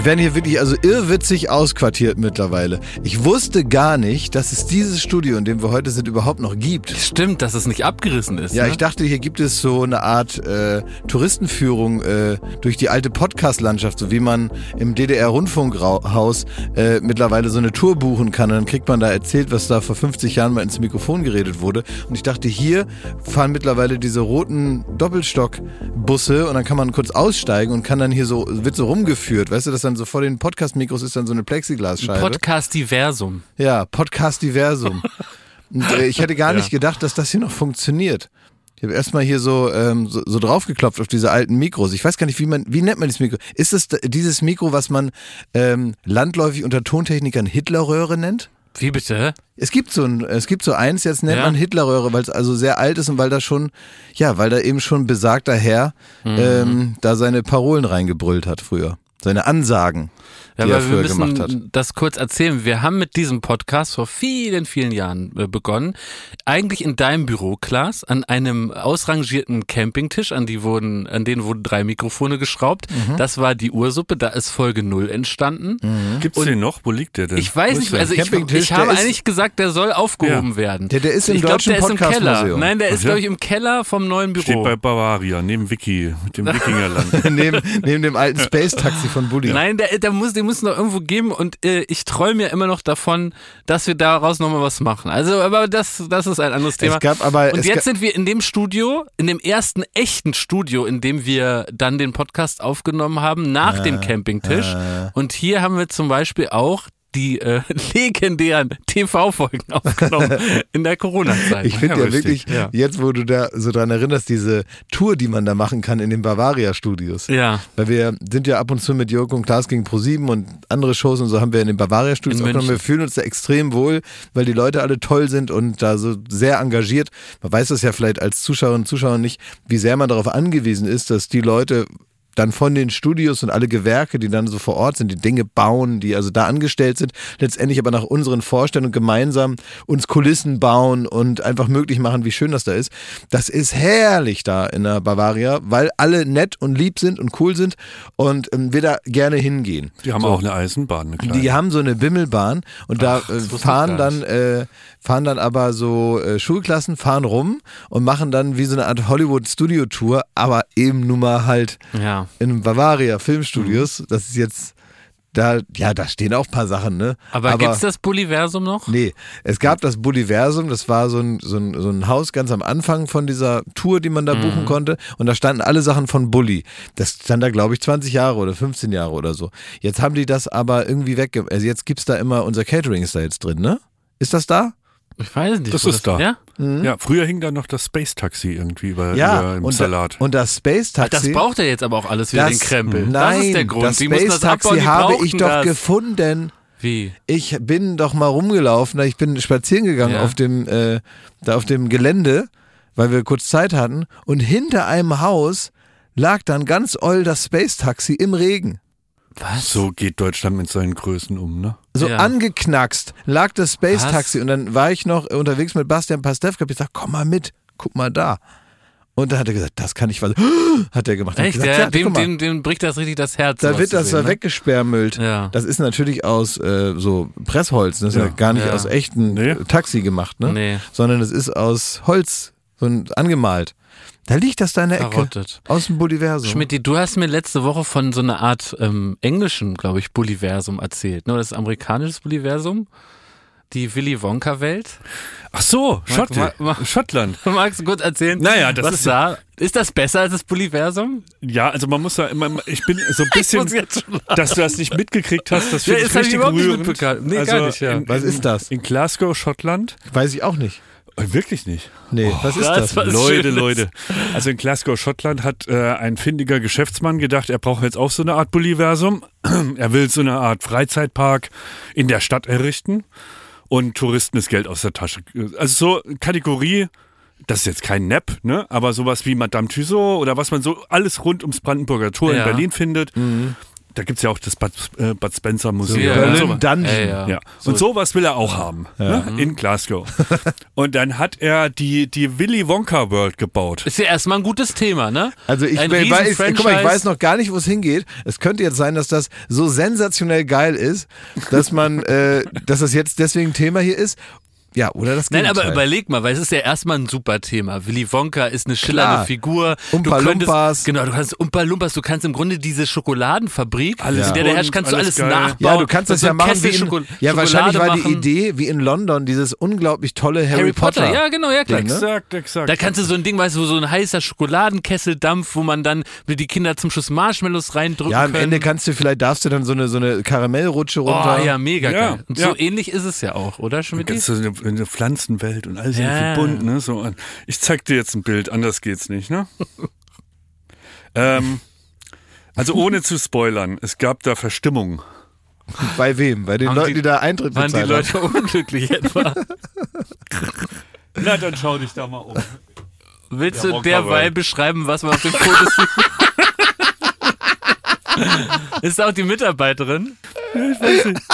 Wir werden hier wirklich irrwitzig ausquartiert mittlerweile. Ich wusste gar nicht, dass es dieses Studio, in dem wir heute sind, überhaupt noch gibt. Stimmt, dass es nicht abgerissen ist. Ja, ne? ich dachte, hier gibt es so eine Art Touristenführung durch die alte Podcast-Landschaft, so wie man im DDR-Rundfunkhaus mittlerweile so eine Tour buchen kann. Und dann kriegt man da erzählt, was da vor 50 Jahren mal ins Mikrofon geredet wurde. Und ich dachte, hier fahren mittlerweile diese roten Doppelstockbusse und dann kann man kurz aussteigen und kann dann hier wird so rumgeführt. Weißt du, dass dann so vor den Podcast-Mikros ist dann so eine Plexiglasscheibe. Podcast-Diversum. Ja, Podcast-Diversum. Und ich hätte gar nicht gedacht, dass das hier noch funktioniert. Ich habe erstmal hier so draufgeklopft auf diese alten Mikros. Ich weiß gar nicht, wie nennt man dieses Mikro? Ist es dieses Mikro, was man landläufig unter Tontechnikern Hitlerröhre nennt? Wie bitte? Es gibt so eins, jetzt nennt man Hitlerröhre, weil es also sehr alt ist und weil da eben schon besagter Herr da seine Parolen reingebrüllt hat früher. Seine Ansagen, die er früher gemacht hat. Wir müssen das kurz erzählen. Wir haben mit diesem Podcast vor vielen, vielen Jahren begonnen. Eigentlich in deinem Büro, Klaas, an einem ausrangierten Campingtisch, an denen wurden 3 Mikrofone geschraubt. Mhm. Das war die Ursuppe, da ist Folge 0 entstanden. Mhm. Gibt's den noch? Wo liegt der denn? Ich weiß nicht, also ich habe eigentlich gesagt, der soll aufgehoben werden. Der ist im Deutschen Podcast-Museum. Nein, der ist, glaube ich, im Keller vom neuen Büro. Steht bei Bavaria, neben Wiki, mit dem Wikingerland. neben dem alten Space-Taxi von Bulli. Nein, den muss es noch irgendwo geben und ich träume ja immer noch davon, dass wir daraus nochmal was machen. Also, aber das ist ein anderes Thema. Jetzt sind wir in dem Studio, in dem ersten echten Studio, in dem wir dann den Podcast aufgenommen haben, nach dem Campingtisch. Und hier haben wir zum Beispiel auch die legendären TV-Folgen aufgenommen in der Corona-Zeit. Ich finde wirklich, jetzt wo du da so dran erinnerst, diese Tour, die man da machen kann in den Bavaria-Studios. Ja. Weil wir sind ja ab und zu mit Jörg und Klaas gegen ProSieben und andere Shows und so haben wir in den Bavaria-Studios aufgenommen. Wir fühlen uns da extrem wohl, weil die Leute alle toll sind und da so sehr engagiert. Man weiß das ja vielleicht als Zuschauerinnen und Zuschauer nicht, wie sehr man darauf angewiesen ist, dass die Leute dann von den Studios und alle Gewerke, die dann so vor Ort sind, die Dinge bauen, die also da angestellt sind, letztendlich aber nach unseren Vorstellungen gemeinsam uns Kulissen bauen und einfach möglich machen, wie schön das da ist. Das ist herrlich da in der Bavaria, weil alle nett und lieb sind und cool sind und wir da gerne hingehen. Die haben auch eine Eisenbahn, eine kleine. Die haben so eine Bimmelbahn und da fahren dann aber so Schulklassen, fahren rum und machen dann wie so eine Art Hollywood-Studio-Tour, aber eben nun mal halt in Bavaria Filmstudios. Das ist jetzt, da stehen auch ein paar Sachen, ne? Aber gibt's das Bulliversum noch? Nee, es gab das Bulliversum, das war so ein Haus ganz am Anfang von dieser Tour, die man da buchen konnte und da standen alle Sachen von Bulli. Das stand da, glaube ich, 20 Jahre oder 15 Jahre oder so. Jetzt haben die das aber irgendwie also jetzt gibt's da immer, unser Catering ist da jetzt drin, ne? Ist das da? Ich weiß nicht. Das ist da. Ja? Mhm. Ja, früher hing da noch das Space Taxi irgendwie über im Salat. Und das Space Taxi. Das braucht er jetzt aber auch alles für den Krempel. Nein, das ist der Grund. Das Space Taxi habe ich doch gefunden. Wie? Ich bin doch mal rumgelaufen, ich bin spazieren gegangen auf dem Gelände, weil wir kurz Zeit hatten und hinter einem Haus lag dann ganz oll das Space Taxi im Regen. Was? So geht Deutschland mit seinen Größen um, ne? So angeknackst lag das Space Taxi und dann war ich noch unterwegs mit Bastian Pastewka, hab ich gesagt, komm mal mit, guck mal da. Und dann hat er gesagt, das kann ich was. Hat er gemacht. Echt? Gesagt, dem bricht das richtig das Herz. Da wird das sehen, weggesperrmüllt. Ja. Das ist natürlich aus so Pressholz. Das ist ja gar nicht aus echten Taxi gemacht, ne? Nee. Sondern es ist aus Holz angemalt. Da liegt das da in der Ecke. Aus dem Bulliversum. Schmidti, du hast mir letzte Woche von so einer Art englischen, glaube ich, Bulliversum erzählt. Ne? Das ist amerikanisches Bulliversum. Die Willy Wonka-Welt. Ach so, Schottland. Magst du kurz erzählen, naja, das was ist da? Ist das besser als das Bulliversum? Ja, also man muss da immer, ich bin so ein bisschen, dass du das nicht mitgekriegt hast, das finde ich richtig rührend. Nee, gar nicht, ja. Was ist das? In Glasgow, Schottland. Weiß ich auch nicht. Wirklich nicht? Nee, was ist das? Leute. Also in Glasgow, Schottland hat ein findiger Geschäftsmann gedacht, er braucht jetzt auch so eine Art Bulliversum. Er will so eine Art Freizeitpark in der Stadt errichten und Touristen das Geld aus der Tasche. Also so Kategorie, das ist jetzt kein Nap, ne? Aber sowas wie Madame Tussauds oder was man so alles rund ums Brandenburger Tor in Berlin findet. Mhm. Da gibt es ja auch das Bud Spencer Museum. So Berlin Dungeon. Ja. Und sowas will er auch haben, ne? In Glasgow. Und dann hat er die Willy Wonka World gebaut. Ist ja erstmal ein gutes Thema, ne? Also ich weiß noch gar nicht, wo es hingeht. Es könnte jetzt sein, dass das so sensationell geil ist, dass dass das jetzt deswegen Thema hier ist. Ja, oder das Gegenteil. Nein, aber überleg mal, weil es ist ja erstmal ein super Thema. Willy Wonka ist eine schillernde Figur. Umpa Lumpas. Genau, du kannst Umpa Lumpas, du kannst im Grunde diese Schokoladenfabrik, in der herrscht, kannst du alles nachbauen. Ja, du kannst das ja machen wahrscheinlich war die Idee, wie in London, dieses unglaublich tolle Harry Potter. Ja, genau, ja, klar. Exakt. Da kannst du so ein Ding, weißt du, so ein heißer Schokoladenkessel dampft, wo man dann die Kinder zum Schluss Marshmallows reindrücken Ja, am Ende darfst du dann so eine Karamellrutsche runter. Oh ja, mega geil. Und so ähnlich ist es ja auch, oder, Schmidt? Eine Pflanzenwelt und alles irgendwie bunt, ne? So, ich zeig dir jetzt ein Bild, anders geht's nicht, ne? Also ohne zu spoilern, es gab da Verstimmung. Bei wem? Bei den Leuten, die da Eintritt bezahlt haben? Waren die Leute unglücklich etwa? Na, dann schau dich da mal um. Willst du derweil beschreiben, was man auf den Fotos sieht? Ist auch die Mitarbeiterin? Ich weiß nicht.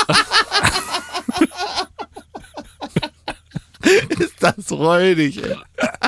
Ist das räudig, ey.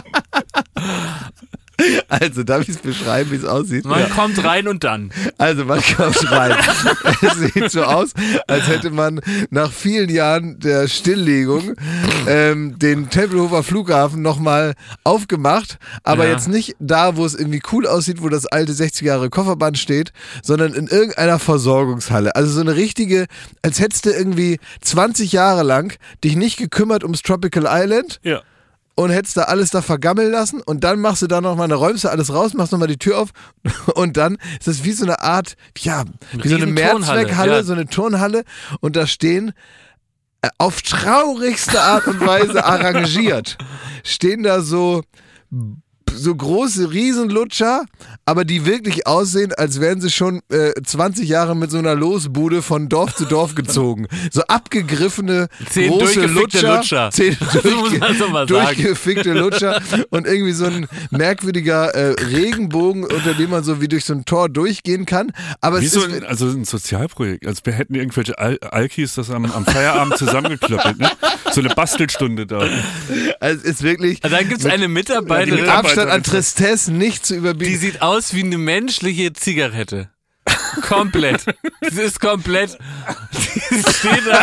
Also, darf ich es beschreiben, wie es aussieht? Man kommt rein und dann. Also, man kommt rein. Es sieht so aus, als hätte man nach vielen Jahren der Stilllegung den Tempelhofer Flughafen nochmal aufgemacht, aber jetzt nicht da, wo es irgendwie cool aussieht, wo das alte 60 Jahre Kofferband steht, sondern in irgendeiner Versorgungshalle. Also so eine richtige, als hättest du irgendwie 20 Jahre lang dich nicht gekümmert ums Tropical Island. Ja. Und hättest da alles da vergammeln lassen und dann machst du da nochmal räumst du alles raus, machst nochmal die Tür auf und dann ist das wie so eine Art, wie so eine Mehrzweckhalle, so eine Turnhalle und da stehen auf traurigste Art und Weise arrangiert, stehen da so große Riesenlutscher, aber die wirklich aussehen, als wären sie schon 20 Jahre mit so einer Losbude von Dorf zu Dorf gezogen. So abgegriffene, 10 große Lutscher. 10 durchgefickte Lutscher und irgendwie so ein merkwürdiger Regenbogen, unter dem man so wie durch so ein Tor durchguen kann. Aber wie so ein Sozialprojekt, als wir hätten irgendwelche Alkis das am Feierabend zusammengeklöppelt, ne? So eine Bastelstunde da. Also es ist wirklich... Also dann gibt es eine Mitarbeiterin, Abstand an Tristesse nicht zu überbieten. Die sieht aus wie eine menschliche Zigarette. Komplett. Sie ist komplett. Die steht da.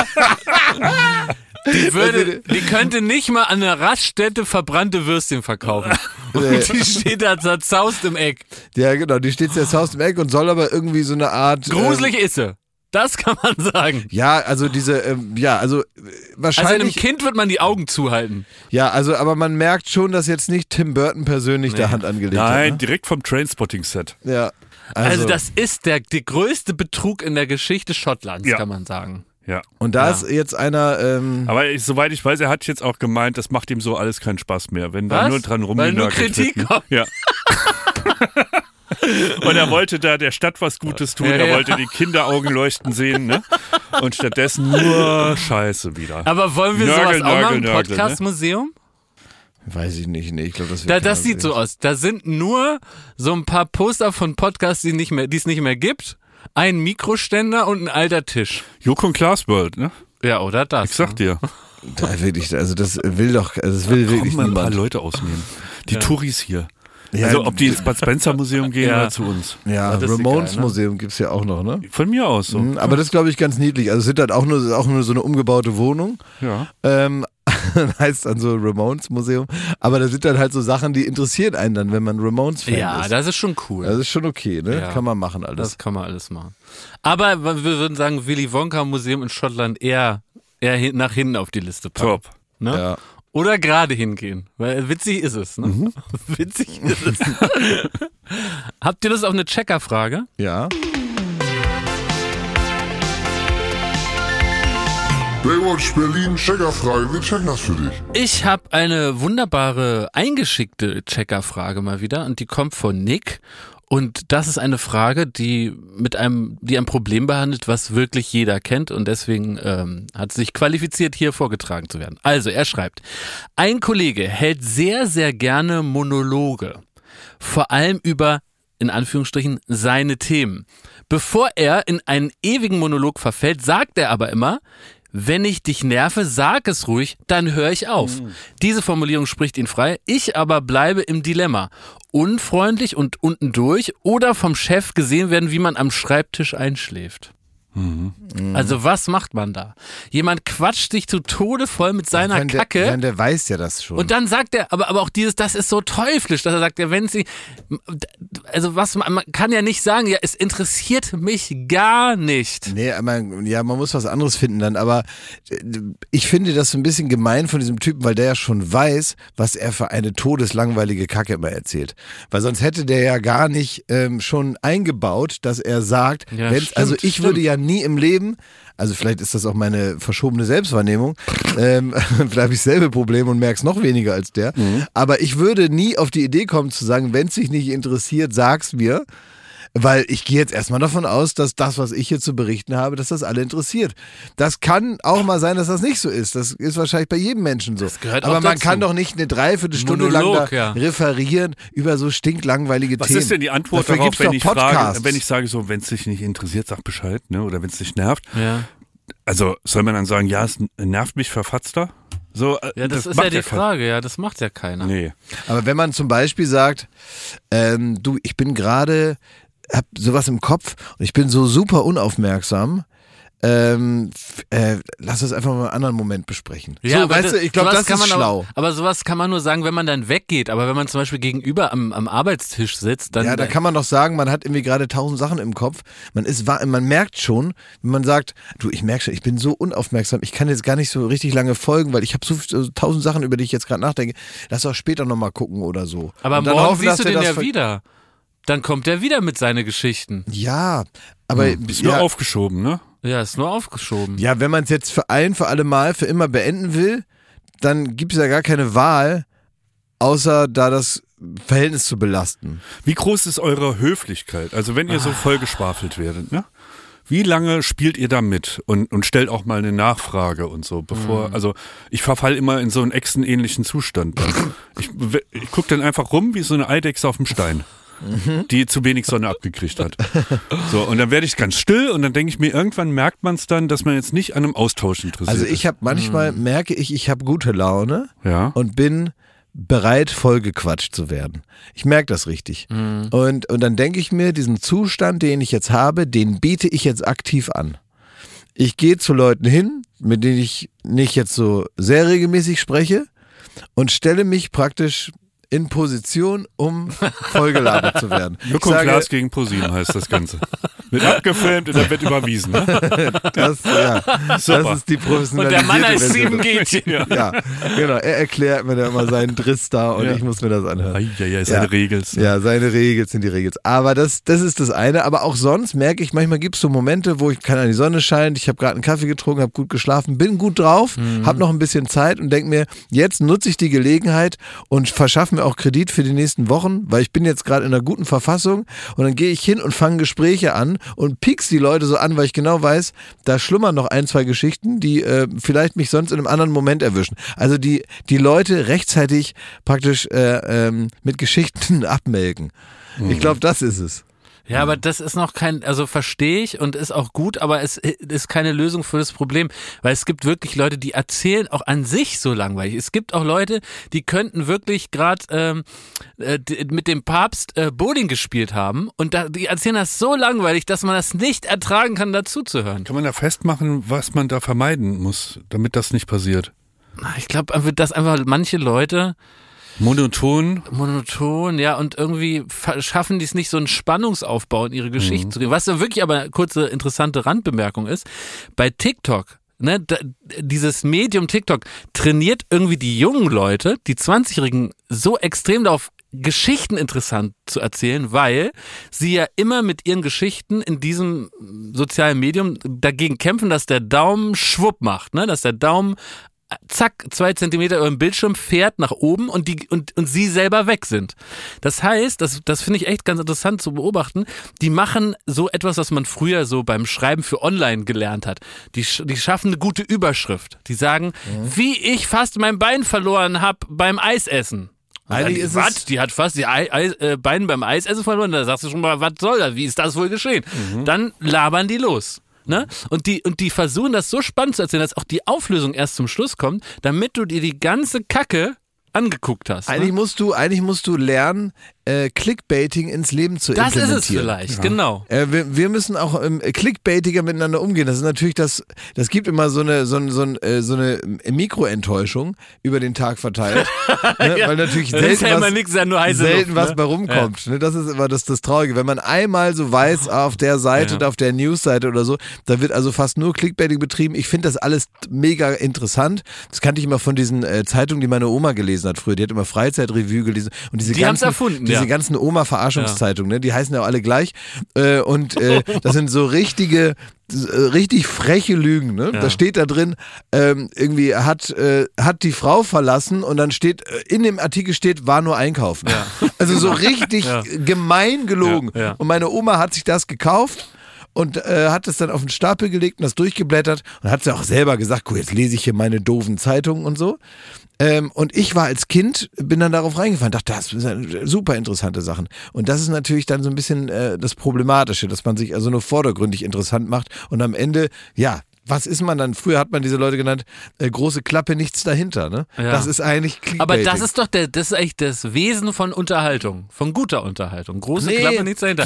Die könnte nicht mal an einer Raststätte verbrannte Würstchen verkaufen. Und die steht da zerzaust im Eck. Ja, genau, die steht zerzaust im Eck und soll aber irgendwie so eine Art... Gruselig ist sie. Das kann man sagen. Ja, also wahrscheinlich... Also einem Kind wird man die Augen zuhalten. Ja, also aber man merkt schon, dass jetzt nicht Tim Burton persönlich der Hand angelegt hat. Nein, direkt vom Trainspotting-Set. Ja. Also das ist der größte Betrug in der Geschichte Schottlands, kann man sagen. Ja. Und da ist jetzt einer... aber soweit ich weiß, er hat jetzt auch gemeint, das macht ihm so alles keinen Spaß mehr, wenn da nur dran rumgenörgelt wird. Weil nur Kritik kommt. Ja. Und er wollte da der Stadt was Gutes tun, er wollte die Kinderaugen leuchten sehen, ne? Und stattdessen nur Scheiße wieder. Aber wollen wir sowas auch machen, ein Podcast-Museum? Weiß ich nicht, nee, ich glaube, das wird das sieht so aus. Da sind nur so ein paar Poster von Podcasts, die es nicht mehr gibt, ein Mikroständer und ein alter Tisch. Joko und Klaas World, ne? Ja, oder das. Ich sag dir. Da wirklich, also das will wirklich niemand. Ein paar Leute ausnehmen. Die Touris hier. Ja, also ob die ins Bud Spencer Museum gehen oder zu uns. Ja, Ramones Museum gibt's ja auch noch, ne? Von mir aus so. Aber das ist, glaube ich, ganz niedlich. Also es sind halt auch nur so eine umgebaute Wohnung. Ja. Heißt dann so Ramones Museum. Aber da sind dann halt so Sachen, die interessieren einen dann, wenn man Ramones-Fan ist. Ja, das ist schon cool. Das ist schon okay, ne? Ja. Kann man machen alles. Das kann man alles machen. Aber wir würden sagen, Willy Wonka Museum in Schottland eher nach hinten auf die Liste packen. Top. Ne? Ja. Oder gerade hingehen, weil witzig ist es. Ne? Mhm. Witzig ist es. Habt ihr Lust auf eine Checker-Frage? Ja. Baywatch Berlin, Checkerfrage, wir checken das für dich. Ich habe eine wunderbare eingeschickte Checkerfrage mal wieder und die kommt von Nick. Und das ist eine Frage, die ein Problem behandelt, was wirklich jeder kennt und deswegen hat sich qualifiziert, hier vorgetragen zu werden. Also, er schreibt, ein Kollege hält sehr, sehr gerne Monologe, vor allem über, in Anführungsstrichen, seine Themen. Bevor er in einen ewigen Monolog verfällt, sagt er aber immer: Wenn ich dich nerve, sag es ruhig, dann höre ich auf. Diese Formulierung spricht ihn frei. Ich aber bleibe im Dilemma. Unfreundlich und unten durch oder vom Chef gesehen werden, wie man am Schreibtisch einschläft. Also was macht man da? Jemand quatscht sich zu Tode voll mit seiner Kacke. Der weiß ja das schon. Und dann sagt er, aber auch dieses, das ist so teuflisch, dass er sagt, ja, wenn sie, also was, man kann ja nicht sagen, ja, es interessiert mich gar nicht. Nee, man muss was anderes finden dann, aber ich finde das so ein bisschen gemein von diesem Typen, weil der ja schon weiß, was er für eine todeslangweilige Kacke immer erzählt. Weil sonst hätte der ja gar nicht schon eingebaut, dass er sagt, ja, ich würde ja nie im Leben, also vielleicht ist das auch meine verschobene Selbstwahrnehmung, vielleicht habe ich selbe Probleme und merke es noch weniger als der, aber ich würde nie auf die Idee kommen zu sagen, wenn es dich nicht interessiert, sag's mir, weil ich gehe jetzt erstmal davon aus, dass das, was ich hier zu berichten habe, dass das alle interessiert. Das kann auch mal sein, dass das nicht so ist. Das ist wahrscheinlich bei jedem Menschen so. Das gehört aber auch man dazu. kann doch nicht eine Dreiviertelstunde lang da referieren über so stinklangweilige Themen. Was ist denn die Antwort Dafür darauf, wenn ich Podcasts. frage, wenn ich sage so, wenn es dich nicht interessiert, sag Bescheid, ne? Oder wenn es dich nervt. Ja. Also soll man dann sagen, ja, es nervt mich, verfatzter? So, Ja, das ist ja die Frage, ja, das macht ja keiner. Nee. Aber wenn man zum Beispiel sagt, du, ich bin gerade, hab sowas im Kopf und ich bin so super unaufmerksam, lass uns einfach mal einen anderen Moment besprechen. Ja, so, weißt du, ich glaube, das ist schlau. Aber sowas kann man nur sagen, wenn man dann weggeht. Aber wenn man zum Beispiel gegenüber am Arbeitstisch sitzt, dann... Ja, da kann man doch sagen, man hat irgendwie gerade 1000 Sachen im Kopf. Man merkt schon, wenn man sagt, du, ich merke schon, ich bin so unaufmerksam, ich kann jetzt gar nicht so richtig lange folgen, weil ich habe so 1000 Sachen, über die ich jetzt gerade nachdenke. Lass doch später nochmal gucken oder so. Aber morgen siehst du den ja wieder. Dann kommt er wieder mit seinen Geschichten. Ja, aber... Ist nur aufgeschoben, ne? Ja, ist nur aufgeschoben. Ja, wenn man es jetzt für alle Mal, für immer beenden will, dann gibt es ja gar keine Wahl, außer da das Verhältnis zu belasten. Wie groß ist eure Höflichkeit? Also wenn ihr so vollgeschwafelt werdet, ne? Wie lange spielt ihr da mit und stellt auch mal eine Nachfrage und so, bevor, also ich verfall immer in so einen echsenähnlichen Zustand. Ich gucke dann einfach rum wie so eine Eidechse auf dem Stein. Die zu wenig Sonne abgekriegt hat. So, und dann werde ich ganz still und dann denke ich mir, irgendwann merkt man es dann, dass man jetzt nicht an einem Austausch interessiert ist. Also ich habe manchmal, merke ich habe gute Laune und bin bereit, vollgequatscht zu werden. Ich merke das richtig. Und dann denke ich mir, diesen Zustand, den ich jetzt habe, den biete ich jetzt aktiv an. Ich gehe zu Leuten hin, mit denen ich nicht jetzt so sehr regelmäßig spreche und stelle mich praktisch in Position, um vollgelabert zu werden. Joko und Klaas gegen ProSieben heißt das Ganze. Wird abgefilmt und dann wird überwiesen. Ne? Das ist die professionelle. Und der Mann heißt 7 geht. Ja, genau. Er erklärt mir da immer seinen Driss da und ich muss mir das anhören. Seine Regels. Ja, seine Regels sind die Regels. Aber das ist das eine. Aber auch sonst merke ich, manchmal gibt es so Momente, wo die Sonne scheint, ich habe gerade einen Kaffee getrunken, habe gut geschlafen, bin gut drauf, habe noch ein bisschen Zeit und denke mir, jetzt nutze ich die Gelegenheit und verschaffe mir auch Kredit für die nächsten Wochen, weil ich bin jetzt gerade in einer guten Verfassung und dann gehe ich hin und fange Gespräche an und piekse die Leute so an, weil ich genau weiß, da schlummern noch 1, 2 Geschichten, die vielleicht mich sonst in einem anderen Moment erwischen. Also die Leute rechtzeitig praktisch mit Geschichten abmelken. Ich glaube, das ist es. Ja, aber das ist noch verstehe ich und ist auch gut, aber es ist keine Lösung für das Problem, weil es gibt wirklich Leute, die erzählen auch an sich so langweilig. Es gibt auch Leute, die könnten wirklich gerade mit dem Papst Bowling gespielt haben und die erzählen das so langweilig, dass man das nicht ertragen kann, dazuzuhören. Kann man da festmachen, was man da vermeiden muss, damit das nicht passiert? Ich glaube, dass einfach manche Leute Monoton, ja, und irgendwie schaffen die es nicht, so einen Spannungsaufbau in ihre Geschichten zu kriegen. Was ja wirklich aber eine kurze interessante Randbemerkung ist, bei TikTok, ne, dieses Medium TikTok trainiert irgendwie die jungen Leute, die 20-Jährigen, so extrem darauf, Geschichten interessant zu erzählen, weil sie ja immer mit ihren Geschichten in diesem sozialen Medium dagegen kämpfen, dass der Daumen schwupp macht, ne, dass der Daumen zack, 2 Zentimeter über dem Bildschirm fährt nach oben und sie selber weg sind. Das heißt, das finde ich echt ganz interessant zu beobachten, die machen so etwas, was man früher so beim Schreiben für online gelernt hat. Die schaffen eine gute Überschrift. Die sagen, wie ich fast mein Bein verloren habe beim Eisessen. Eigentlich ist es... Die hat fast die Beine beim Eisessen verloren. Da sagst du schon mal, was soll das? Wie ist das wohl geschehen? Dann labern die los. Ne? Und die versuchen das so spannend zu erzählen, dass auch die Auflösung erst zum Schluss kommt, damit du dir die ganze Kacke angeguckt hast. Eigentlich musst du lernen, Clickbaiting ins Leben zu implementieren. Das ist es vielleicht, genau. Wir müssen auch clickbaitiger miteinander umgehen. Das ist natürlich das gibt immer so eine Mikroenttäuschung über den Tag verteilt. Ne? Ja, weil natürlich selten was bei rumkommt. Ja. Ne? Das ist immer das Traurige. Wenn man einmal so weiß, auf der Seite oder auf der Newsseite oder so, da wird also fast nur Clickbaiting betrieben. Ich finde das alles mega interessant. Das kannte ich immer von diesen Zeitungen, die meine Oma gelesen hat früher. Die hat immer Freizeitrevue gelesen. Und diese haben es erfunden, diese ganzen Oma-Verarschungszeitungen, ne, die heißen ja auch alle gleich. Das sind so richtig freche Lügen. Ne? Ja. Da steht da drin, irgendwie hat die Frau verlassen und dann steht, in dem Artikel steht, war nur einkaufen. Ja. Also so richtig gemein gelogen. Ja. Und meine Oma hat sich das gekauft. Und hat es dann auf den Stapel gelegt und das durchgeblättert und hat es ja auch selber gesagt, guck, jetzt lese ich hier meine doofen Zeitungen und so. Und ich war als Kind, bin dann darauf reingefallen, dachte, das sind super interessante Sachen. Und das ist natürlich dann so ein bisschen das Problematische, dass man sich also nur vordergründig interessant macht und am Ende, was ist man dann? Früher hat man diese Leute genannt, große Klappe, nichts dahinter. Ne? Ja. Das ist eigentlich Clickbaiting. Aber das ist doch das ist eigentlich das Wesen von Unterhaltung, von guter Unterhaltung. Große Klappe, nichts dahinter.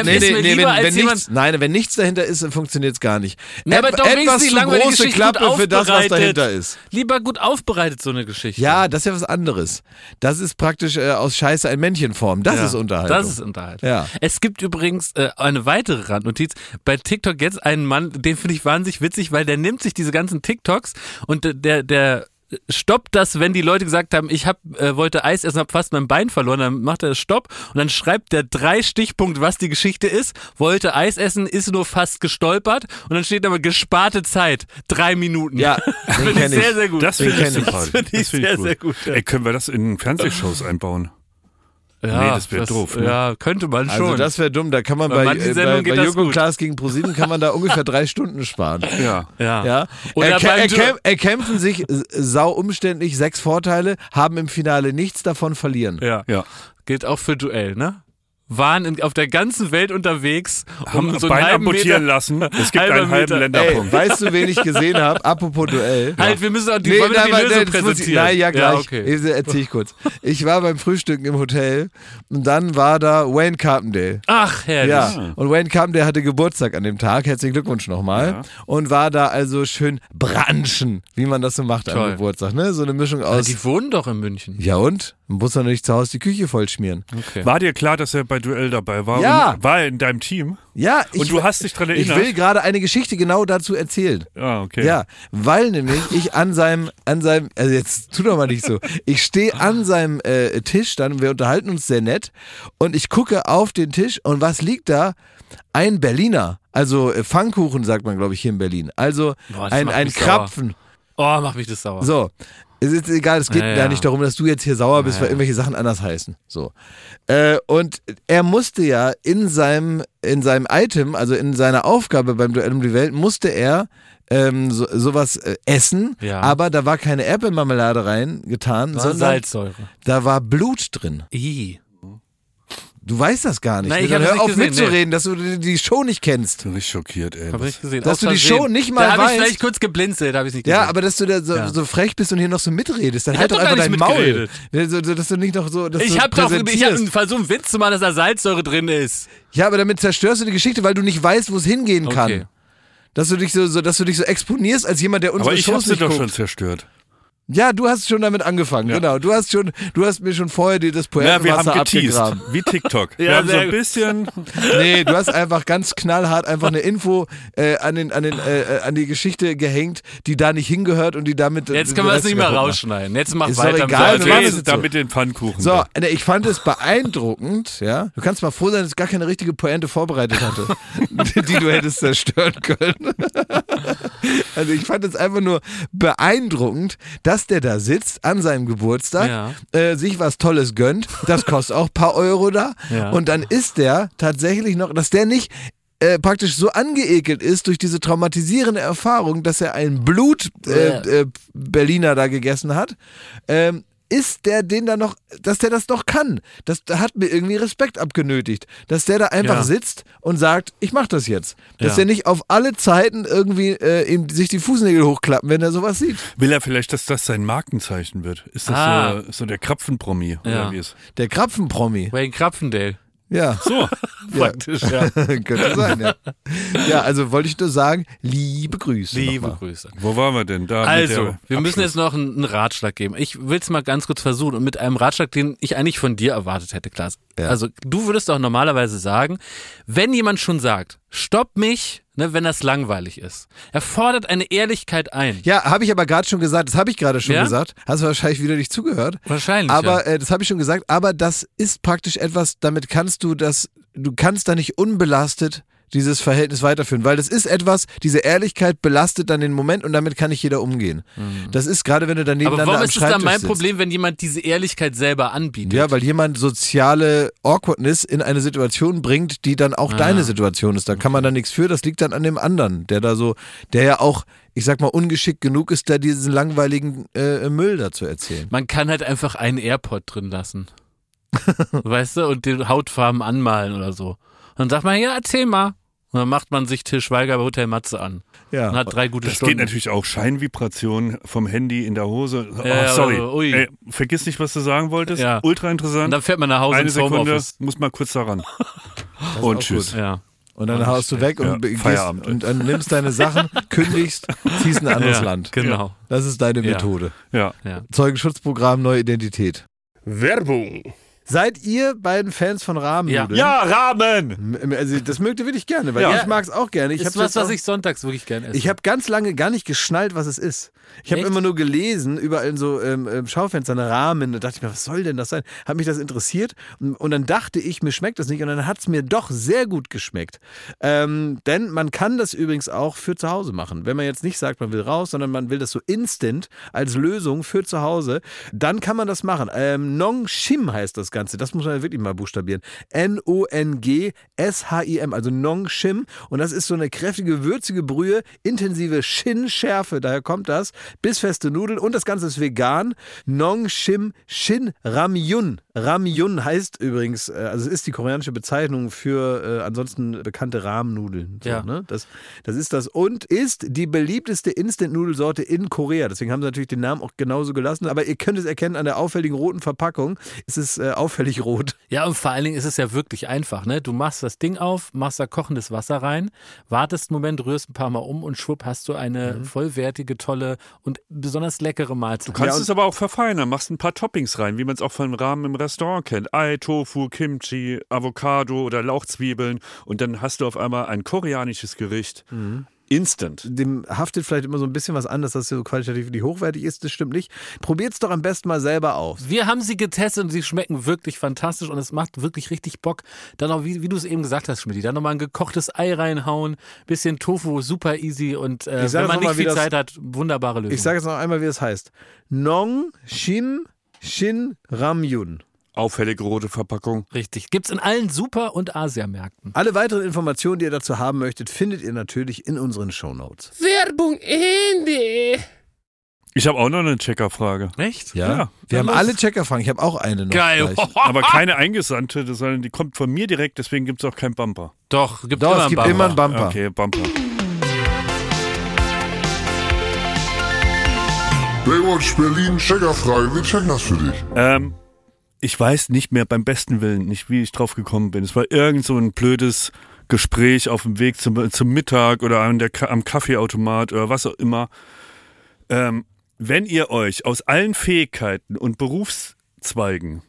Wenn nichts dahinter ist, funktioniert es gar nicht. Aber doch etwas zu große Klappe für das, was dahinter ist. Lieber gut aufbereitet, so eine Geschichte. Ja, das ist ja was anderes. Das ist praktisch aus Scheiße ein Männchenform. Das ist Unterhaltung. Das ist Unterhaltung. Ja. Es gibt übrigens eine weitere Randnotiz. Bei TikTok jetzt einen Mann, den finde ich wahnsinnig witzig, weil der nimmt sich diese ganzen TikToks und der stoppt das, wenn die Leute gesagt haben, ich wollte Eis essen, habe fast mein Bein verloren, dann macht er Stopp und dann schreibt der 3 Stichpunkte, was die Geschichte ist, wollte Eis essen, ist nur fast gestolpert und dann steht aber gesparte Zeit, 3 Minuten. Ja, das finde ich sehr, sehr gut. Das finde ich sehr gut. Ja. Ey, können wir das in Fernsehshows einbauen? Ja, nee, das wäre doof. Ne? Ja, könnte man schon. Also das wäre dumm, da kann man bei Joko und Klaas gegen ProSieben kann man da ungefähr 3 Stunden sparen. Ja. Erkämpfen sich sau umständlich 6 Vorteile, haben im Finale nichts davon verlieren. Ja. Gilt auch für Duell, ne? Waren auf der ganzen Welt unterwegs, haben so einen Bein amputieren lassen. Es gibt einen halben Länderpunkt. Weißt du, wen ich gesehen habe? Apropos Duell. Halt, wir müssen auch die Lösung präsentieren. Ja, gleich. Okay. Erzähl ich kurz. Ich war beim Frühstücken im Hotel und dann war da Wayne Carpendale. Ach, herrlich. Ja. Und Wayne Carpendale hatte Geburtstag an dem Tag. Herzlichen Glückwunsch nochmal. Ja. Und war da also schön branchen, wie man das so macht am Geburtstag. Ne? So eine Mischung aus. Die wohnen doch in München. Ja und? Man muss doch nicht zu Hause die Küche voll schmieren. Okay. War dir klar, dass er bei Duell dabei war? Ja. Und war er in deinem Team? Ja. Und du hast dich daran erinnert? Ich will gerade eine Geschichte genau dazu erzählen. Ah, okay. Ja, weil nämlich ich an seinem, also jetzt tu doch mal nicht so. Ich stehe an seinem Tisch dann und wir unterhalten uns sehr nett und ich gucke auf den Tisch und was liegt da? Ein Berliner, also Pfannkuchen sagt man, glaube ich, hier in Berlin. Also ein Krapfen. Oh, mach mich das sauer. So. Es ist egal, es geht ja nicht darum, dass du jetzt hier sauer bist, weil irgendwelche Sachen anders heißen. So. Und er musste ja in seinem Item, also in seiner Aufgabe beim Duell um die Welt, musste er sowas essen, aber da war keine Erdbeermarmelade reingetan, sondern Salzsäure. Da war Blut drin. Du weißt das gar nicht. Nein, dann hör auf mitzureden, dass du die Show nicht kennst. Ich bin richtig schockiert, ey. Hab ich gesehen. Dass du die Show nicht mal weißt. Da habe ich vielleicht kurz geblinzelt, habe ich nicht gesehen. Ja, aber dass du da so frech bist und hier noch so mitredest, dann halt doch einfach dein Maul. Dass du nicht noch so. Ich habe versucht, einen Witz zu machen, dass da Salzsäure drin ist. Ja, aber damit zerstörst du die Geschichte, weil du nicht weißt, wo es hingehen kann. Dass du dich so exponierst als jemand, der unsere Shows nicht guckt. Aber ich habe sie doch schon zerstört. Ja, du hast schon damit angefangen, genau. Du hast mir schon vorher das Poetenwasser abgegraben. Wie TikTok. Wir haben so ein bisschen... Nee, du hast einfach ganz knallhart einfach eine Info an die Geschichte gehängt, die da nicht hingehört und die damit... Jetzt können wir es nicht mehr rausschneiden. Jetzt mach ist weiter. Doch egal, wir machen es da mit den Pfannkuchen. So, ich fand es beeindruckend, ja. Du kannst mal froh sein, dass ich gar keine richtige Pointe vorbereitet hatte, die du hättest zerstören können. Also ich fand es einfach nur beeindruckend, dass der da sitzt an seinem Geburtstag, sich was Tolles gönnt, das kostet auch ein paar Euro da und dann ist der tatsächlich noch, dass der nicht praktisch so angeekelt ist durch diese traumatisierende Erfahrung, dass er einen Berliner da gegessen hat, ist der den da noch, dass der das noch kann. Das hat mir irgendwie Respekt abgenötigt. Dass der da einfach sitzt und sagt, ich mach das jetzt. Dass der nicht auf alle Zeiten irgendwie ihm sich die Fußnägel hochklappen, wenn er sowas sieht. Will er vielleicht, dass das sein Markenzeichen wird? Ist das so der Krapfenpromi? Oder wie ist? Der Krapfenpromi. Wayne Krapfendale. Ja. So, praktisch, ja. Könnte sein, ja. Ja, also wollte ich nur sagen, liebe Grüße. Liebe Grüße. Wo waren wir denn? Da also, wir müssen jetzt noch einen Ratschlag geben. Ich will es mal ganz kurz versuchen und mit einem Ratschlag, den ich eigentlich von dir erwartet hätte, Klaas. Ja. Also, du würdest doch normalerweise sagen, wenn jemand schon sagt, stopp mich, ne, wenn das langweilig ist. Er fordert eine Ehrlichkeit ein. Ja, habe ich aber gerade schon gesagt. Das habe ich gerade schon gesagt. Hast du wahrscheinlich wieder nicht zugehört. Wahrscheinlich, aber das habe ich schon gesagt. Aber das ist praktisch etwas, damit kannst du kannst da nicht unbelastet dieses Verhältnis weiterführen, weil das ist etwas, diese Ehrlichkeit belastet dann den Moment und damit kann nicht jeder umgehen. Das ist gerade, wenn du dann nebeneinander am Schreibtisch sitzt. Aber warum ist es dann mein Problem, wenn jemand diese Ehrlichkeit selber anbietet? Ja, weil jemand soziale Awkwardness in eine Situation bringt, die dann auch deine Situation ist. Da kann man dann nichts für, das liegt dann an dem anderen, der ja auch, ich sag mal, ungeschickt genug ist, da diesen langweiligen Müll da zu erzählen. Man kann halt einfach einen AirPod drin lassen. Weißt du, und die Hautfarben anmalen oder so. Und dann sagt man, ja, erzähl mal. Und dann macht man sich Til Schweiger bei Hotel Matze an. Ja. Und hat 3 gute Stunden. Das geht natürlich auch. Scheinvibration vom Handy in der Hose. Oh, sorry. Ey, vergiss nicht, was du sagen wolltest. Ja. Ultra interessant. Und dann fährt man nach Hause ins Sekunde, Homeoffice. Muss mal kurz daran. Und tschüss. Ja. Und dann haust du weg und Feierabend. Und dann nimmst deine Sachen, kündigst, ziehst in ein anderes Land. Genau. Das ist deine Methode. Ja. Zeugenschutzprogramm, neue Identität. Werbung. Seid ihr beiden Fans von Rahmennudeln? Ja, Ramen! Also das mögt ihr wirklich gerne, weil ich mag es auch gerne. Das ist was ich sonntags wirklich gerne esse. Ich habe ganz lange gar nicht geschnallt, was es ist. Ich habe immer nur gelesen, überall in so Schaufenstern Ramen. Da dachte ich mir, was soll denn das sein? Hat mich das interessiert und dann dachte ich, mir schmeckt das nicht und dann hat es mir doch sehr gut geschmeckt. Denn man kann das übrigens auch für zu Hause machen. Wenn man jetzt nicht sagt, man will raus, sondern man will das so instant als Lösung für zu Hause, dann kann man das machen. Nong Shim heißt das Ganze. Das muss man wirklich mal buchstabieren. Nongshim, also Nong Shim. Und das ist so eine kräftige, würzige Brühe, intensive Shin-Schärfe, daher kommt das. Bissfeste Nudeln und das Ganze ist vegan. Nong Shim Shin Ramyun. Ramyun heißt übrigens, also es ist die koreanische Bezeichnung für ansonsten bekannte Rahmennudeln. So, ne? Das ist das und ist die beliebteste Instant-Nudelsorte in Korea. Deswegen haben sie natürlich den Namen auch genauso gelassen. Aber ihr könnt es erkennen an der auffälligen roten Verpackung. Es ist auffällig rot. Ja, und vor allen Dingen ist es ja wirklich einfach. Ne? Du machst das Ding auf, machst da kochendes Wasser rein, wartest einen Moment, rührst ein paar Mal um und schwupp hast du eine vollwertige, tolle und besonders leckere Mahlzeit. Du kannst es aber auch verfeinern, machst ein paar Toppings rein, wie man es auch von Ramen im Restaurant kennt. Ei, Tofu, Kimchi, Avocado oder Lauchzwiebeln und dann hast du auf einmal ein koreanisches Gericht. Instant. Dem haftet vielleicht immer so ein bisschen was an, dass das so qualitativ nicht hochwertig ist. Das stimmt nicht. Probiert's doch am besten mal selber aus. Wir haben sie getestet und sie schmecken wirklich fantastisch und es macht wirklich richtig Bock. Dann auch, wie du es eben gesagt hast, Schmidt, dann nochmal ein gekochtes Ei reinhauen, bisschen Tofu, super easy und wenn man nicht viel Zeit hat, wunderbare Lösung. Ich sage jetzt noch einmal, wie es heißt. Nong Shim Shin Ramyun. Auffällige rote Verpackung. Richtig. Gibt's in allen Super- und Asiamärkten. Alle weiteren Informationen, die ihr dazu haben möchtet, findet ihr natürlich in unseren Shownotes. Werbung Ende. Ich habe auch noch eine Checkerfrage. Echt? Ja. Wir haben alle Checkerfragen. Ich habe auch eine noch. Geil. Aber keine eingesandte, sondern die kommt von mir direkt, deswegen gibt es auch keinen Bumper. Doch, es gibt immer einen Bumper. Okay, Bumper. Baywatch Berlin, checkerfrei. Wir checken das für dich. Ich weiß nicht mehr beim besten Willen nicht, wie ich drauf gekommen bin. Es war irgend so ein blödes Gespräch auf dem Weg zum Mittag oder am Kaffeeautomat oder was auch immer. Wenn ihr euch aus allen Fähigkeiten und Berufszweigen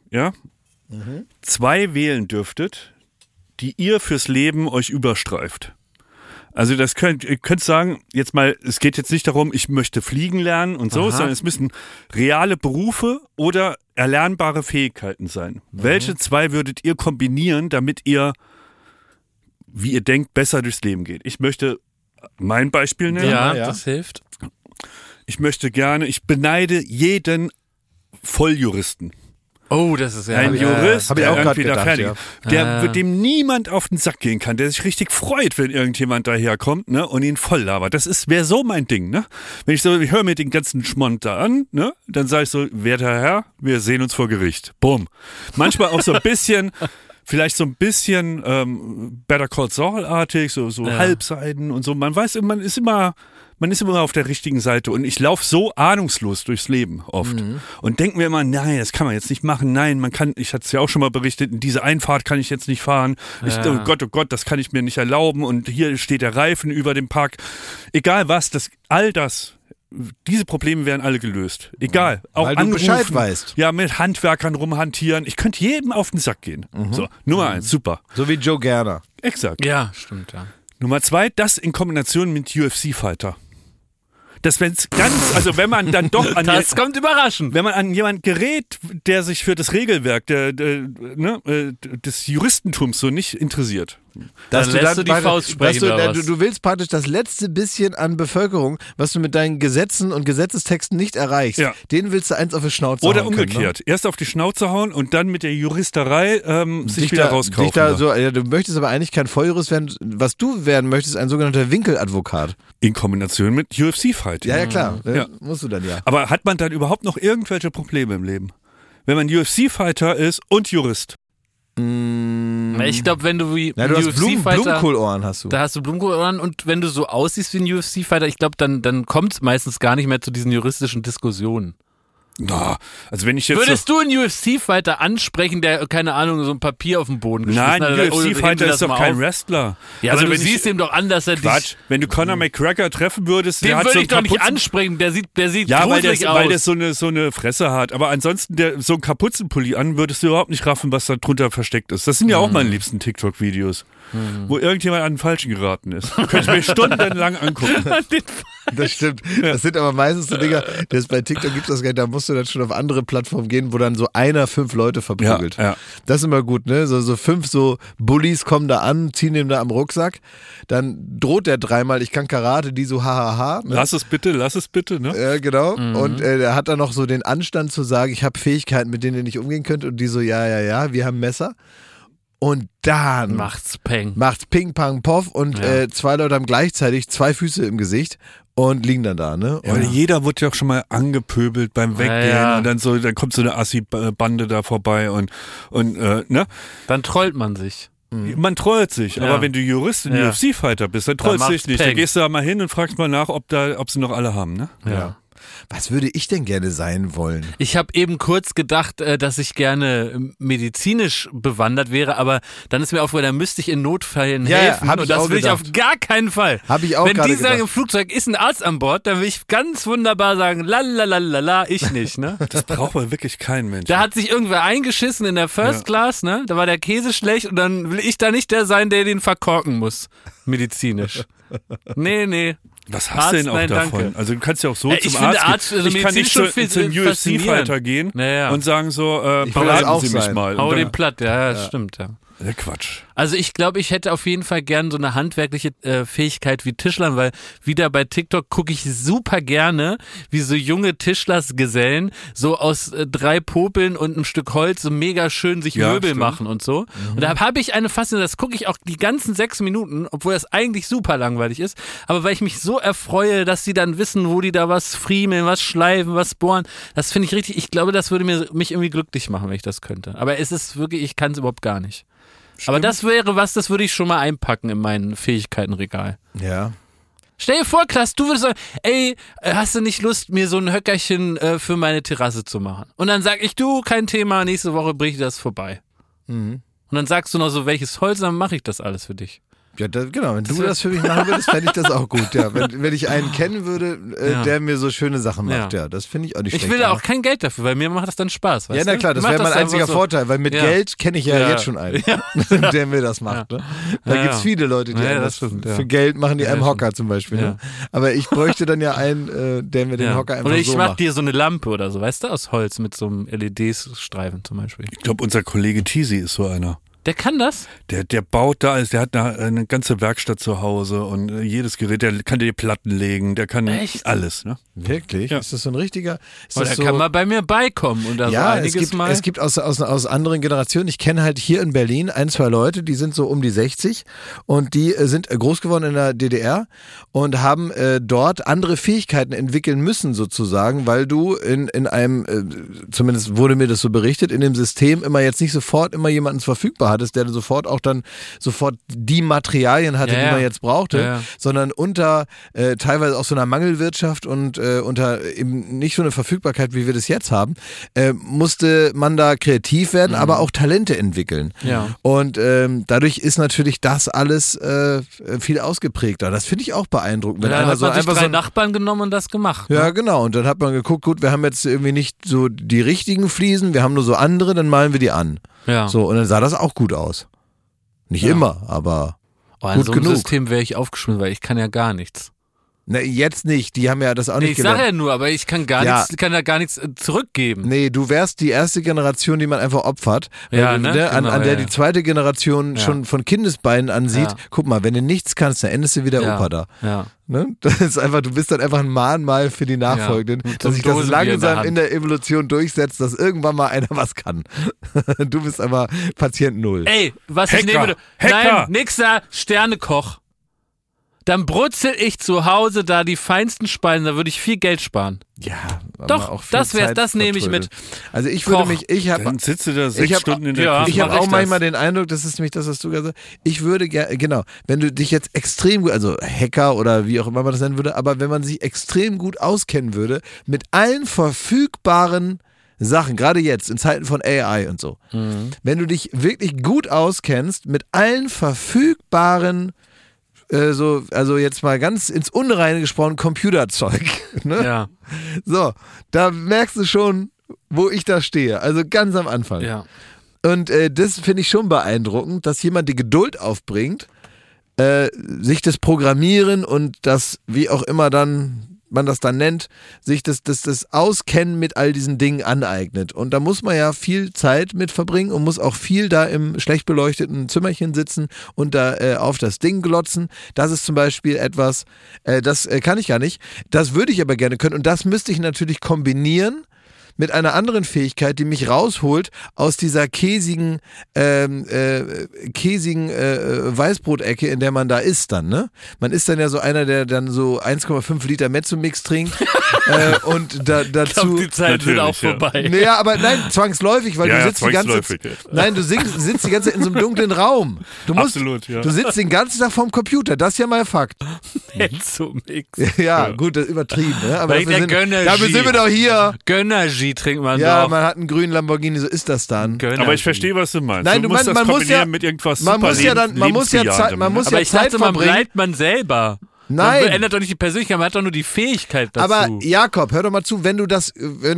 2 wählen dürftet, die ihr fürs Leben euch überstreift. Also ihr könnt sagen, jetzt mal, es geht jetzt nicht darum, ich möchte fliegen lernen und so, sondern es müssen reale Berufe oder erlernbare Fähigkeiten sein. Welche 2 würdet ihr kombinieren, damit ihr, wie ihr denkt, besser durchs Leben geht? Ich möchte mein Beispiel nennen. Ja, das hilft. Ich beneide jeden Volljuristen. Oh, das ist ja ein Jurist, der irgendwie da fertig. Ja. Dem niemand auf den Sack gehen kann, der sich richtig freut, wenn irgendjemand daherkommt, ne, und ihn voll labert. Das wäre so mein Ding, ne? Wenn ich höre mir den ganzen Schmond da an, ne, dann sage ich so, werter Herr, wir sehen uns vor Gericht. Bumm. Manchmal auch so ein bisschen, vielleicht so ein bisschen Better Call Saul-artig, so Halbseiten und so. Man weiß, man ist immer auf der richtigen Seite und ich laufe so ahnungslos durchs Leben oft und denke mir immer, nein, das kann man jetzt nicht machen, nein, ich hatte es ja auch schon mal berichtet, in diese Einfahrt kann ich jetzt nicht fahren, oh Gott, das kann ich mir nicht erlauben und hier steht der Reifen über dem Park, egal was, diese Probleme werden alle gelöst. Egal. Auch weil du anrufen, Bescheid weißt. Ja, mit Handwerkern rumhantieren. Ich könnte jedem auf den Sack gehen. So, Nummer 1, super. So wie Joe Gerner. Exakt. Ja, stimmt, ja. Nummer 2, das in Kombination mit UFC-Fighter. Wenn man dann doch an das kommt überraschend. Wenn man an jemanden gerät, der sich für das Regelwerk des Juristentums so nicht interessiert. Dann lässt du die Faust sprechen, du willst praktisch das letzte bisschen an Bevölkerung, was du mit deinen Gesetzen und Gesetzestexten nicht erreichst, den willst du eins auf die Schnauze hauen. Oder umgekehrt. Können, ne? Erst auf die Schnauze hauen und dann mit der Juristerei sich wieder rauskaufen. Du möchtest aber eigentlich kein Volljurist werden. Was du werden möchtest, ein sogenannter Winkeladvokat. In Kombination mit UFC-Fighting. Ja, klar. Musst du dann ja. Aber hat man dann überhaupt noch irgendwelche Probleme im Leben? Wenn man UFC-Fighter ist und Jurist? Ich glaube, wenn du wie ein UFC-Fighter... Blumenkohlohren hast du. Da hast du Blumenkohlohren und wenn du so aussiehst wie ein UFC-Fighter, ich glaube, dann kommt es meistens gar nicht mehr zu diesen juristischen Diskussionen. Na, also wenn ich jetzt Würdest du einen UFC-Fighter ansprechen, der, keine Ahnung, so ein Papier auf den Boden geschmissen hat? Nein, ein UFC-Fighter ist doch kein Wrestler. Ja, also aber du siehst ihm doch an, dass er Quatsch, wenn du Conor McGregor treffen würdest, den würde ich doch nicht ansprechen, der sieht gruselig aus. Weil der so eine Fresse hat. Aber ansonsten, so ein Kapuzenpulli an, würdest du überhaupt nicht raffen, was da drunter versteckt ist. Das sind ja auch meine liebsten TikTok-Videos, wo irgendjemand an den Falschen geraten ist. Könnte ich mir stundenlang angucken. Das stimmt. Das sind aber meistens so Dinger, bei TikTok gibt es das gar nicht, da musst du dann schon auf andere Plattformen gehen, wo dann so 5 Leute verprügelt. Ja. Das ist immer gut, ne? So 5 so Bullies kommen da an, ziehen ihm da am Rucksack, dann droht der 3-mal, ich kann Karate, die so hahaha. Ne? Lass es bitte, ne? Ja, genau. Und er hat dann noch so den Anstand zu sagen, ich habe Fähigkeiten, mit denen ihr nicht umgehen könnt und die so, ja, wir haben Messer. Und dann macht's Ping, Pang, Poff und 2 Leute haben gleichzeitig 2 Füße im Gesicht und liegen dann da, ne? Ja, jeder wurde ja auch schon mal angepöbelt beim Weggehen und dann kommt so eine Assi-Bande da vorbei und ne? Dann trollt man sich. Man trollt sich, aber wenn du Jurist und UFC-Fighter bist, dann trollst du dich nicht. Dann gehst du da mal hin und fragst mal nach, ob sie noch alle haben, ne? Ja. Was würde ich denn gerne sein wollen? Ich habe eben kurz gedacht, dass ich gerne medizinisch bewandert wäre, aber dann ist mir aufgefallen, da müsste ich in Notfällen helfen und das will ich auf gar keinen Fall. Habe ich auch Wenn gerade die sagen, im Flugzeug ist ein Arzt an Bord, dann will ich ganz wunderbar sagen, lalalala, ich nicht, ne? Das braucht man wirklich kein Mensch. Da hat sich irgendwer eingeschissen in der First Class, ne? Da war der Käse schlecht und dann will ich da nicht der sein, der den verkorken muss, medizinisch. Nee. Was hast du denn auch davon? Danke. Also du kannst ja auch so zum Arzt gehen. Ich kann nicht zu einem UFC-Fighter gehen und sagen so, beraten Sie mich mal. Hau den platt, das stimmt, ja. Quatsch. Also ich glaube, ich hätte auf jeden Fall gern so eine handwerkliche Fähigkeit wie Tischlern, weil wieder bei TikTok gucke ich super gerne, wie so junge Tischlersgesellen so aus 3 Popeln und einem Stück Holz so mega schön sich Möbel machen und so. Und da habe ich eine Faszination, das gucke ich auch die ganzen 6 Minuten, obwohl das eigentlich super langweilig ist, aber weil ich mich so erfreue, dass sie dann wissen, wo die da was friemeln, was schleifen, was bohren, das finde ich richtig, ich glaube, das würde mich irgendwie glücklich machen, wenn ich das könnte. Aber es ist wirklich, ich kann es überhaupt gar nicht. Stimmt. Aber das wäre was, das würde ich schon mal einpacken in mein Fähigkeitenregal. Ja. Stell dir vor, Klaas, du würdest sagen, ey, hast du nicht Lust, mir so ein Höckerchen für meine Terrasse zu machen? Und dann sag ich, du, kein Thema, nächste Woche bringe ich das vorbei. Und dann sagst du noch so, welches Holz, dann mache ich das alles für dich. Ja, genau, wenn du das für mich machen würdest, fände ich das auch gut, ja. Wenn ich einen kennen würde, der mir so schöne Sachen macht, das finde ich auch nicht schlecht. Ich will da auch kein Geld dafür, weil mir macht das dann Spaß, weißt du? Ja, na klar, das wäre mein einziger Vorteil, weil mit Geld kenne ich jetzt schon einen, der mir das macht. Ne? Da gibt's viele Leute, die einem das für Geld machen, die einem Hocker zum Beispiel. Ne? Aber ich bräuchte dann ja einen, der mir den Hocker einfach so macht. Oder ich mach dir so eine Lampe oder so, weißt du, aus Holz mit so einem LED-Streifen zum Beispiel. Ich glaube, unser Kollege Tizi ist so einer. Der kann das? Der baut da alles, der hat eine ganze Werkstatt zu Hause und jedes Gerät, der kann dir Platten legen, der kann alles. Ne? Wirklich? Ja. Ist das so ein richtiger? Oder kann man bei mir beikommen und da so einiges mal? Es gibt aus anderen Generationen, ich kenne halt hier in Berlin 1, 2 Leute, die sind so um die 60 und die sind groß geworden in der DDR und haben dort andere Fähigkeiten entwickeln müssen sozusagen, weil du in einem, zumindest wurde mir das so berichtet, in dem System immer jetzt nicht sofort immer jemanden verfügbar hattest, der sofort die Materialien hatte, die man jetzt brauchte, sondern unter teilweise auch so einer Mangelwirtschaft und unter eben nicht so eine Verfügbarkeit, wie wir das jetzt haben, musste man da kreativ werden, aber auch Talente entwickeln. Ja. Und dadurch ist natürlich das alles viel ausgeprägter. Das finde ich auch beeindruckend. Wenn einer hat man sich 3 Nachbarn genommen und das gemacht. Ja, genau. Und dann hat man geguckt, gut, wir haben jetzt irgendwie nicht so die richtigen Fliesen, wir haben nur so andere, dann malen wir die an. Ja. So, und dann sah das auch gut aus. Nicht immer, aber in so einem System wäre ich aufgeschmissen, weil ich kann ja gar nichts. Na, jetzt nicht, die haben ja das auch nicht gelernt. Ich sag ja nur, aber ich kann da gar nichts zurückgeben. Nee, du wärst die erste Generation, die man einfach opfert. An der die zweite Generation schon von Kindesbeinen ansieht, guck mal, wenn du nichts kannst, dann endest du wieder Opa da. Ja. Ne? Das ist einfach, du bist dann einfach ein Mahnmal für die Nachfolgenden, dass sich das langsam in der Evolution durchsetzt, dass irgendwann mal einer was kann. Du bist aber Patient Null. Ey, was ich nehmen würde. Nein, nächster Sternekoch. Dann brutzel ich zu Hause da die feinsten Speisen, da würde ich viel Geld sparen. Ja, doch, auch viel das nehme ich mit. Also ich würde dann sitzt du da 6 Stunden in der Küche. Ich habe auch manchmal den Eindruck, das ist nämlich das, was du gesagt hast, ich würde gerne, genau, wenn du dich jetzt extrem gut, also Hacker oder wie auch immer man das nennen würde, aber wenn man sich extrem gut auskennen würde, mit allen verfügbaren Sachen, gerade jetzt in Zeiten von AI und so, wenn du dich wirklich gut auskennst mit allen verfügbaren also jetzt mal ganz ins Unreine gesprochen, Computerzeug. Ne? Ja. So, da merkst du schon, wo ich da stehe. Also ganz am Anfang. Ja. Und das finde ich schon beeindruckend, dass jemand die Geduld aufbringt, sich das Programmieren und das, wie auch immer dann man das dann nennt, sich das Auskennen mit all diesen Dingen aneignet. Und da muss man ja viel Zeit mit verbringen und muss auch viel da im schlecht beleuchteten Zimmerchen sitzen und da auf das Ding glotzen. Das ist zum Beispiel etwas, das kann ich ja nicht. Das würde ich aber gerne können und das müsste ich natürlich kombinieren mit einer anderen Fähigkeit, die mich rausholt aus dieser käsigen Weißbrotecke, in der man da ist dann, ne? Man ist dann ja so einer, der dann so 1,5 Liter Mezzomix trinkt und dazu... Ich glaub, die Zeit wird auch vorbei. Naja, aber nein, zwangsläufig, weil du sitzt die ganze Zeit... Nein, du sitzt die ganze Zeit in so einem dunklen Raum. Absolut, ja. Du sitzt den ganzen Tag vorm Computer, das ist ja mal Fakt. Mezzomix. Ja, gut, das ist übertrieben, ne? Aber dafür sind wir doch hier. Gönnergy trinkt man doch. Ja, man hat einen grünen Lamborghini, so ist das dann. Aber ich verstehe, was du meinst. Nein, du musst das kombinieren mit irgendwas man muss ja Zeit verbringen. Man bleibt man selber. Nein. Man ändert doch nicht die Persönlichkeit, man hat doch nur die Fähigkeit dazu. Aber Jakob, hör doch mal zu, wenn du das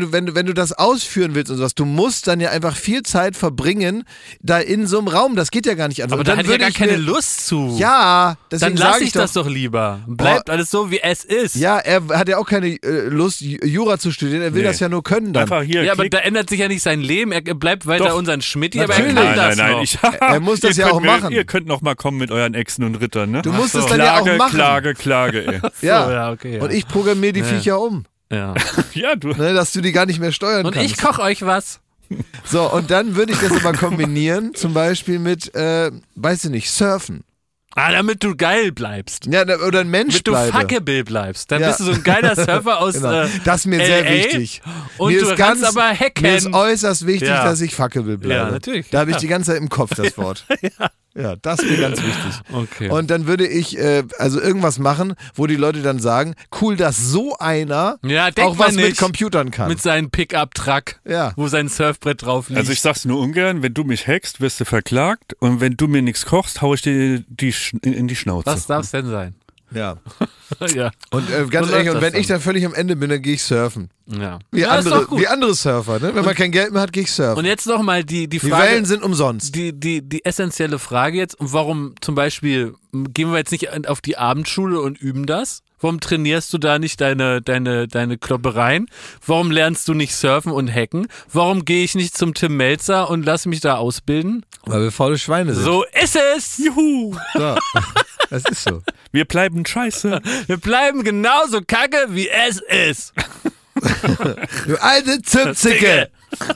ausführen willst und sowas, du musst dann ja einfach viel Zeit verbringen, da in so einem Raum, das geht ja gar nicht anders. Aber da hätte ich ja gar keine Lust zu. Ja, deswegen dann lass ich das doch lieber. Bleibt alles so, wie es ist. Ja, er hat ja auch keine Lust, Jura zu studieren, er will das ja nur können dann. Einfach hier, aber da ändert sich ja nicht sein Leben, er bleibt weiter unseren Schmidti, aber natürlich. er kann das noch. Er muss das ja auch machen. Ihr könnt noch mal kommen mit euren Echsen und Rittern, ne? Du musst es dann ja auch machen. Klage, ey. Ja, okay, ja. Und ich programmiere die Viecher um. Ja. Ja, du. Ne, dass du die gar nicht mehr steuern kannst. Und ich koche euch was. So, und dann würde ich das aber kombinieren, zum Beispiel mit, weiß ich nicht, Surfen. Damit du geil bleibst. Ja, oder ein Mensch bleibe. Damit du fuckable bleibst. Dann bist du so ein geiler Surfer aus genau. Das ist mir sehr wichtig. Und du kannst aber hacken. Mir ist äußerst wichtig, dass ich fuckable bleibe. Ja, natürlich. Da habe ich die ganze Zeit im Kopf das Wort. Ja, das ist mir ganz wichtig. Okay. Und dann würde ich also irgendwas machen, wo die Leute dann sagen, cool, dass so einer auch was mit Computern kann. Mit seinem Pickup-Truck, wo sein Surfbrett drauf liegt. Also ich sag's nur ungern, wenn du mich hackst, wirst du verklagt und wenn du mir nichts kochst, hau ich dir in die Schnauze. Was darf's denn sein? Ja. Ja. Und ganz ehrlich, und wenn ich dann völlig am Ende bin, dann gehe ich surfen. Ja. Wie andere Surfer, ne? Wenn man kein Geld mehr hat, gehe ich surfen. Und jetzt noch mal die Frage. Die Wellen sind umsonst. Die essentielle Frage jetzt, warum zum Beispiel gehen wir jetzt nicht auf die Abendschule und üben das? Warum trainierst du da nicht deine Kloppereien? Warum lernst du nicht surfen und hacken? Warum gehe ich nicht zum Tim Melzer und lass mich da ausbilden? Weil wir faule Schweine sind. So ist es! Juhu! So. Das ist so. Wir bleiben scheiße. Wir bleiben genauso kacke, wie es ist. Du alte Zipzicke!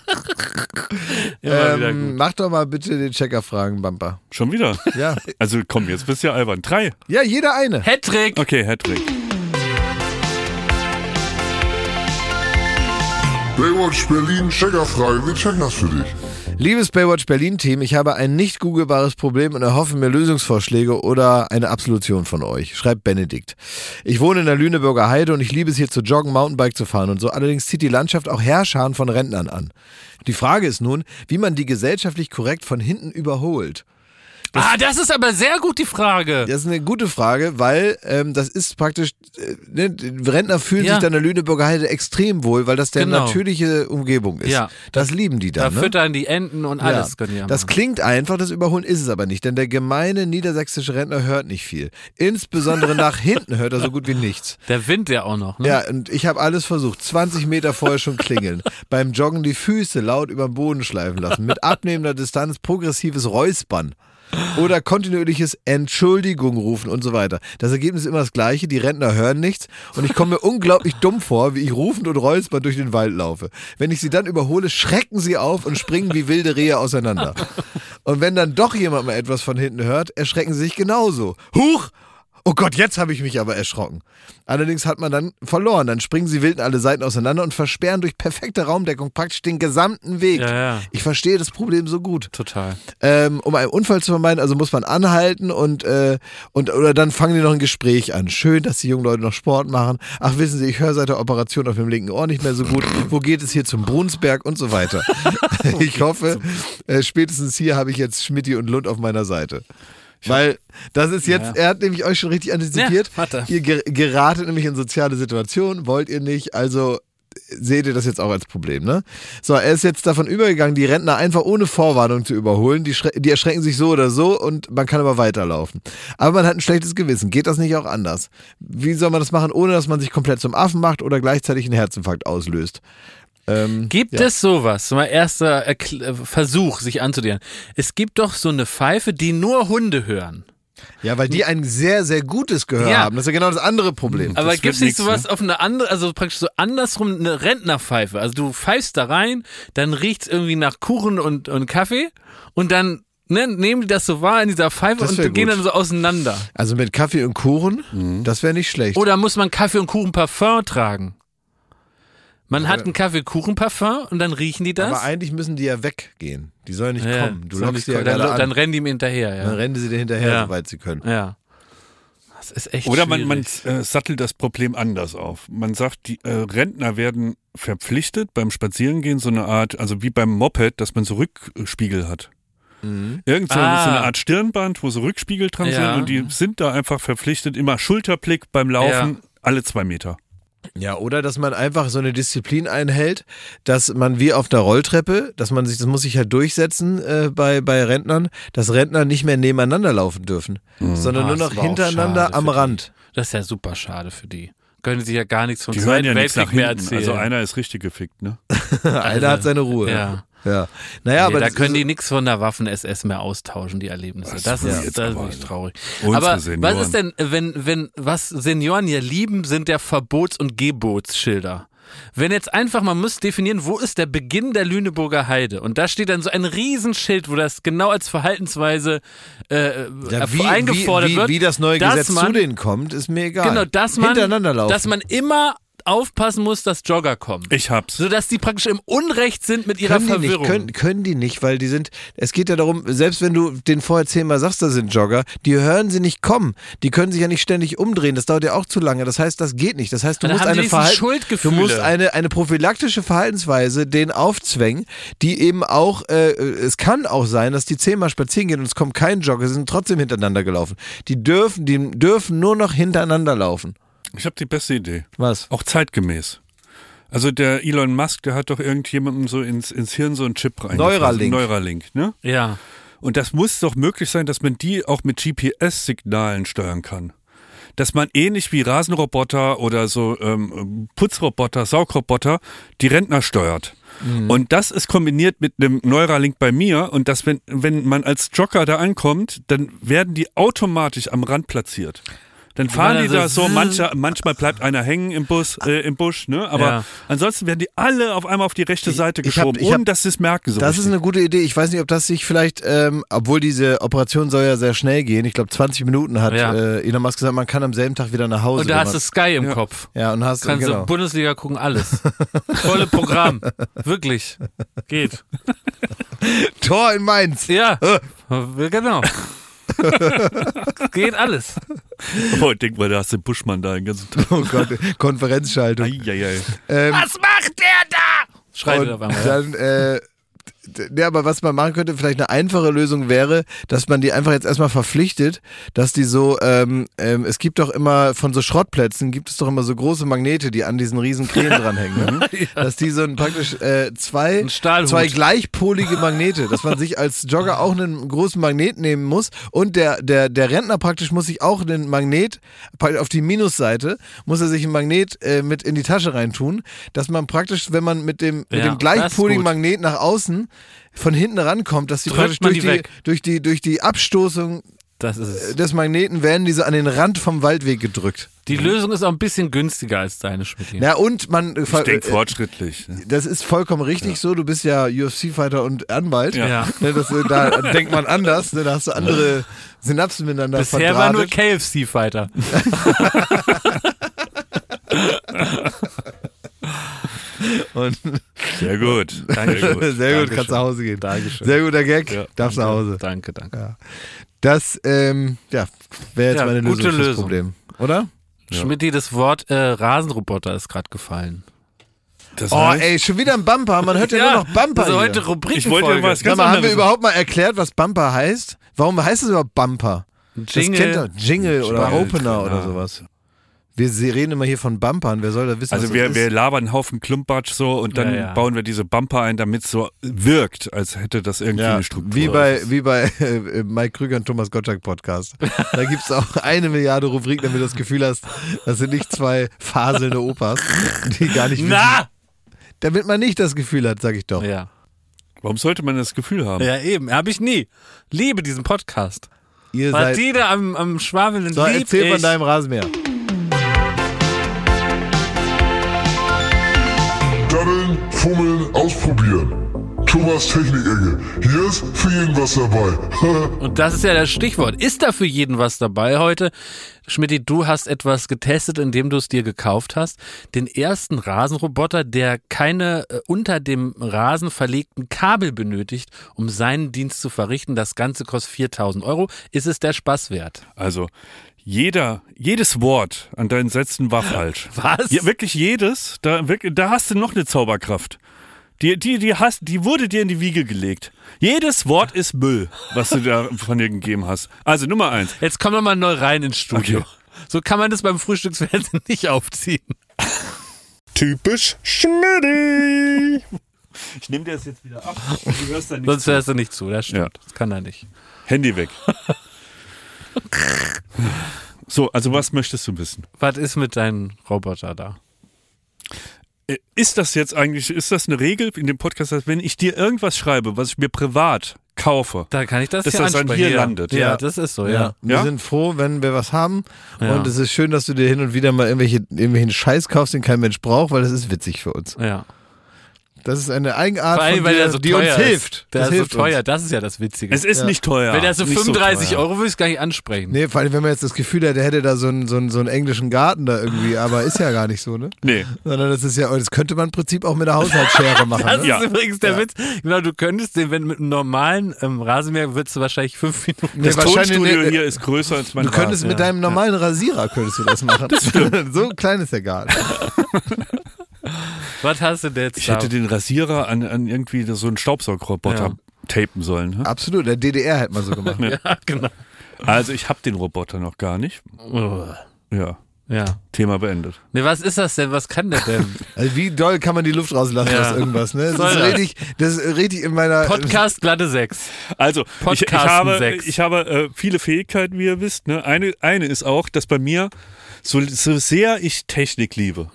Mach doch mal bitte den Checker-Fragen-Bumper. Schon wieder? Ja. Also komm, jetzt bist du ja albern. 3. Ja, jeder eine. Hattrick! Okay, Hattrick. Baywatch Berlin, checkerfrei, wir checken das für dich. Liebes Baywatch Berlin-Team, ich habe ein nicht googelbares Problem und erhoffe mir Lösungsvorschläge oder eine Absolution von euch. Schreibt Benedikt. Ich wohne in der Lüneburger Heide und ich liebe es hier zu joggen, Mountainbike zu fahren und so. Allerdings zieht die Landschaft auch Heerscharen von Rentnern an. Die Frage ist nun, wie man die gesellschaftlich korrekt von hinten überholt. Das ist aber sehr gut die Frage. Das ist eine gute Frage, weil das ist praktisch, Rentner fühlen sich dann in der Lüneburger Heide extrem wohl, weil das der natürliche Umgebung ist. Ja. Das lieben die dann. Da füttern die Enten und alles können die ja das klingt einfach, das Überholen ist es aber nicht, denn der gemeine niedersächsische Rentner hört nicht viel. Insbesondere nach hinten hört er so gut wie nichts. Der Wind ja auch noch, ne? Ja, und ich habe alles versucht, 20 Meter vorher schon klingeln, beim Joggen die Füße laut über den Boden schleifen lassen, mit abnehmender Distanz progressives Räuspern. Oder kontinuierliches Entschuldigung rufen und so weiter. Das Ergebnis ist immer das gleiche, die Rentner hören nichts und ich komme mir unglaublich dumm vor, wie ich rufend und räuspernd durch den Wald laufe. Wenn ich sie dann überhole, schrecken sie auf und springen wie wilde Rehe auseinander. Und wenn dann doch jemand mal etwas von hinten hört, erschrecken sie sich genauso. Huch! Oh Gott, jetzt habe ich mich aber erschrocken. Allerdings hat man dann verloren. Dann springen sie wild in alle Seiten auseinander und versperren durch perfekte Raumdeckung praktisch den gesamten Weg. Ja. Ich verstehe das Problem so gut. Total. Um einen Unfall zu vermeiden, also muss man anhalten oder dann fangen die noch ein Gespräch an. Schön, dass die jungen Leute noch Sport machen. Ach, wissen Sie, ich höre seit der Operation auf dem linken Ohr nicht mehr so gut. Wo geht es hier zum Brunsberg und so weiter. Ich hoffe, spätestens hier habe ich jetzt Schmidti und Lund auf meiner Seite. Weil das ist jetzt, er hat nämlich euch schon richtig antizipiert. Ja, ihr geratet nämlich in soziale Situationen, wollt ihr nicht, also seht ihr das jetzt auch als Problem, ne? So, er ist jetzt davon übergegangen, die Rentner einfach ohne Vorwarnung zu überholen. Die erschrecken sich so oder so und man kann aber weiterlaufen. Aber man hat ein schlechtes Gewissen. Geht das nicht auch anders? Wie soll man das machen, ohne dass man sich komplett zum Affen macht oder gleichzeitig einen Herzinfarkt auslöst? Gibt es sowas? Mein erster Versuch, sich anzudienen. Es gibt doch so eine Pfeife, die nur Hunde hören. Ja, weil die ein sehr, sehr gutes Gehör haben. Das ist ja genau das andere Problem. Aber gibt es nicht sowas auf eine andere, also praktisch so andersrum, eine Rentnerpfeife? Also du pfeifst da rein, dann riecht es irgendwie nach Kuchen und Kaffee und dann nehmen die das so wahr in dieser Pfeife und gehen dann so auseinander. Also mit Kaffee und Kuchen, das wäre nicht schlecht. Oder muss man Kaffee und Kuchen Parfum tragen? Man hat ein Kaffee-Kuchen-Parfum und dann riechen die das. Aber eigentlich müssen die ja weggehen. Die sollen nicht kommen. Du lockst die ja gerade an. Dann rennen die mir hinterher. Ja. Dann rennen sie dir hinterher, soweit sie können. Ja. Das ist echt Oder schwierig. man sattelt das Problem anders auf. Man sagt, die Rentner werden verpflichtet beim Spazierengehen so eine Art, also wie beim Moped, dass man so Rückspiegel hat. Irgend so eine Art Stirnband, wo so Rückspiegel dran sind und die sind da einfach verpflichtet, immer Schulterblick beim Laufen, alle 2 Meter. Ja, oder dass man einfach so eine Disziplin einhält, dass man wie auf der Rolltreppe, das muss sich halt durchsetzen bei Rentnern, dass Rentner nicht mehr nebeneinander laufen dürfen, sondern nur noch hintereinander am Rand. Das ist ja super schade für die. Können sie ja gar nichts von Zweiten Weltkrieg mehr erzählen. Also einer ist richtig gefickt, ne? Einer hat seine Ruhe. Ja. Naja, aber da können die nichts von der Waffen-SS mehr austauschen, die Erlebnisse. Das ist wirklich traurig. Aber was ist denn, was Senioren ja lieben, sind ja Verbots- und Gebotsschilder. Wenn jetzt einfach, man muss definieren, wo ist der Beginn der Lüneburger Heide? Und da steht dann so ein Riesenschild, wo das genau als Verhaltensweise eingefordert wird. Wie das neue Gesetz zu denen kommt, ist mir egal. Genau, hintereinander laufen. Dass man immer aufpassen muss, dass Jogger kommen. Ich hab's. Sodass die praktisch im Unrecht sind mit ihrer Verwirrung. Können die nicht, weil die sind, es geht ja darum, selbst wenn du denen vorher 10-mal sagst, da sind Jogger, die hören sie nicht kommen. Die können sich ja nicht ständig umdrehen, das dauert ja auch zu lange. Das heißt, das geht nicht. Das heißt, du musst eine prophylaktische Verhaltensweise denen aufzwängen, die eben auch, es kann auch sein, dass die 10-mal spazieren gehen und es kommt kein Jogger, sie sind trotzdem hintereinander gelaufen. Die dürfen nur noch hintereinander laufen. Ich habe die beste Idee. Was? Auch zeitgemäß. Also der Elon Musk, der hat doch irgendjemandem so ins Hirn so einen Chip reingefasst. Neuralink, ne? Ja. Und das muss doch möglich sein, dass man die auch mit GPS-Signalen steuern kann. dass man ähnlich wie Rasenroboter oder so Putzroboter, Saugroboter die Rentner steuert. Und das ist kombiniert mit einem Neuralink bei mir und dass wenn man als Jogger da ankommt, dann werden die automatisch am Rand platziert. Dann fahren die da so, manchmal bleibt einer hängen im Busch, ne? Aber ansonsten werden die alle auf einmal auf die rechte Seite geschoben, ohne dass sie es merken. So das richtig. Ist eine gute Idee. Ich weiß nicht, ob das sich vielleicht, obwohl diese Operation soll ja sehr schnell gehen, ich glaube 20 Minuten hat Elon Musk gesagt, man kann am selben Tag wieder nach Hause. Und da hast du Sky im Kopf. Ja, und kannst du Bundesliga gucken, alles. Volle Programm. Wirklich. Geht. Tor in Mainz. Ja, genau. Geht alles. Oh, denk mal, da hast du den Buschmann da den ganzen Tag. Oh Gott, Konferenzschaltung. Was macht der da? Schreit er auf einmal. Dann, ja, aber was man machen könnte, vielleicht eine einfache Lösung wäre, dass man die einfach jetzt erstmal verpflichtet, dass die so, es gibt doch immer, von so Schrottplätzen gibt es doch immer so große Magnete, die an diesen riesen Kränen dranhängen. Ne? Dass die so praktisch zwei gleichpolige Magnete, dass man sich als Jogger auch einen großen Magnet nehmen muss und der Rentner praktisch muss sich auch einen Magnet, auf die Minusseite, muss er sich einen Magnet mit in die Tasche reintun, dass man praktisch, wenn man mit dem gleichpoligen Magnet nach außen von hinten rankommt, dass die praktisch durch die Abstoßung des Magneten werden diese an den Rand vom Waldweg gedrückt. Die Lösung ist auch ein bisschen günstiger als deine, Schmidt. Ja, und ich denke fortschrittlich. Das ist vollkommen richtig so. Du bist ja UFC-Fighter und Anwalt. Ja. Da denkt man anders. Ne? Da hast du andere Synapsen miteinander Bisher verdrahtet. war nur KFC-Fighter. Und sehr gut. Dankeschön. Sehr gut, kannst nach Hause gehen. Dankeschön. Sehr guter Gag, darfst nach Hause. Danke. Ja. Das wäre jetzt meine Lösung für das Problem, oder? Ja. Schmidti, das Wort Rasenroboter ist gerade gefallen. Das heißt? Ey, schon wieder ein Bumper. Man hört ja nur noch Bumper. Also heute Rubrikenfolge. Ich wollte was ganz anderes. Haben wir überhaupt mal erklärt, was Bumper heißt? Warum heißt es überhaupt Bumper? Jingle oder Opener oder sowas. Wir reden immer hier von Bumpern, wer soll da wissen, also was wir labern einen Haufen Klumpatsch so und dann bauen wir diese Bumper ein, damit es so wirkt, als hätte das irgendwie eine Struktur. Wie bei Mike Krüger und Thomas Gottschalk Podcast. Da gibt es auch 1 Milliarde Rubriken, damit du das Gefühl hast, das sind nicht 2 faselnde Opas, die gar nicht wissen. Damit man nicht das Gefühl hat, sag ich doch. Ja. Warum sollte man das Gefühl haben? Ja eben, habe ich nie. Liebe diesen Podcast. Ihr seid die da am Schwafeln so, erzähl von deinem Rasenmäher. Daddeln, fummeln, ausprobieren. Thomas Technik-Ecke. Hier ist für jeden was dabei. Und das ist ja das Stichwort. Ist da für jeden was dabei heute? Schmidti, du hast etwas getestet, indem du es dir gekauft hast. Den ersten Rasenroboter, der keine unter dem Rasen verlegten Kabel benötigt, um seinen Dienst zu verrichten. Das Ganze kostet 4.000 €. Ist es der Spaß wert? Also jedes Wort an deinen Sätzen war falsch. Was? Ja, wirklich jedes. Da hast du noch eine Zauberkraft. Die wurde dir in die Wiege gelegt. Jedes Wort ist Müll, was du da von dir gegeben hast. Also Nummer 1. Jetzt kommen wir mal neu rein ins Studio. Okay. So kann man das beim Frühstücksfernsehen nicht aufziehen. Typisch Schmidti. Ich nehme dir das jetzt wieder ab. Du hörst da nicht Sonst hörst du nicht zu, das stimmt. Ja. Das kann er nicht. Handy weg. So, also was möchtest du wissen? Was ist mit deinem Roboter da? Ist das eine Regel in dem Podcast, dass wenn ich dir irgendwas schreibe, was ich mir privat kaufe, da kann ich das dass das dann hier landet? Ja, das ist so, ja. Wir sind froh, wenn wir was haben und es ist schön, dass du dir hin und wieder mal irgendwelchen Scheiß kaufst, den kein Mensch braucht, weil das ist witzig für uns. Ja. Das ist eine Eigenart von dir, so die uns hilft. Der ist so teuer, das ist ja das Witzige. Es ist nicht teuer. Wenn der so 35 € würde ich es gar nicht ansprechen. Nee, vor allem, wenn man jetzt das Gefühl hat, der hätte da so einen englischen Garten da irgendwie, aber ist ja gar nicht so, ne? Nee. Sondern das könnte man im Prinzip auch mit der Haushaltsschere machen. Das ist übrigens der Witz. Genau, du könntest den, wenn mit einem normalen Rasenmäher würdest du wahrscheinlich 5 Minuten. Das Tonstudio hier ist größer als mein Du könntest mit deinem normalen Rasierer könntest du das machen. Das so klein ist der Garten. Was hast du denn jetzt? Ich hätte den Rasierer an irgendwie so einen Staubsaugroboter tapen sollen. Hm? Absolut, der DDR hätte man so gemacht. Ja, genau. Also ich habe den Roboter noch gar nicht. Oh. Ja. Ja. Thema beendet. Ne, was ist das denn? Was kann der denn? Also wie doll kann man die Luft rauslassen aus irgendwas, ne? Das ist richtig in meiner... Podcast glatte 6. Also, ich habe viele Fähigkeiten, wie ihr wisst. Ne? Eine ist auch, dass bei mir, so sehr ich Technik liebe,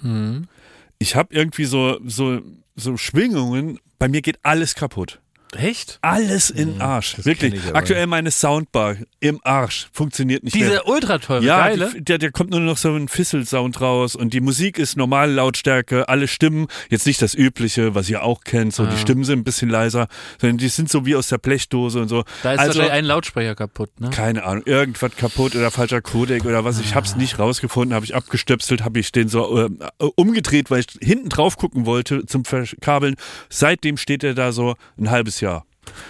ich habe irgendwie so Schwingungen, bei mir geht alles kaputt. Echt? Alles in Arsch. Wirklich. Aktuell meine Soundbar im Arsch. Funktioniert nicht mehr. Diese ultra teure, geile? Der kommt nur noch so ein Fissel-Sound raus und die Musik ist normale Lautstärke, alle Stimmen, jetzt nicht das Übliche, was ihr auch kennt, so die Stimmen sind ein bisschen leiser, sondern die sind so wie aus der Blechdose und so. Da ist wahrscheinlich ein Lautsprecher kaputt, ne? Keine Ahnung, irgendwas kaputt oder falscher Codec oder was, ich hab's nicht rausgefunden, habe ich abgestöpselt, habe ich den so umgedreht, weil ich hinten drauf gucken wollte zum Verkabeln. Seitdem steht er da so ein halbes Jahr.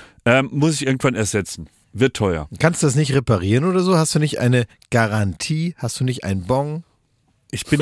Muss ich irgendwann ersetzen. Wird teuer. Kannst du das nicht reparieren oder so? Hast du nicht eine Garantie? Hast du nicht ein Bon? Ich bin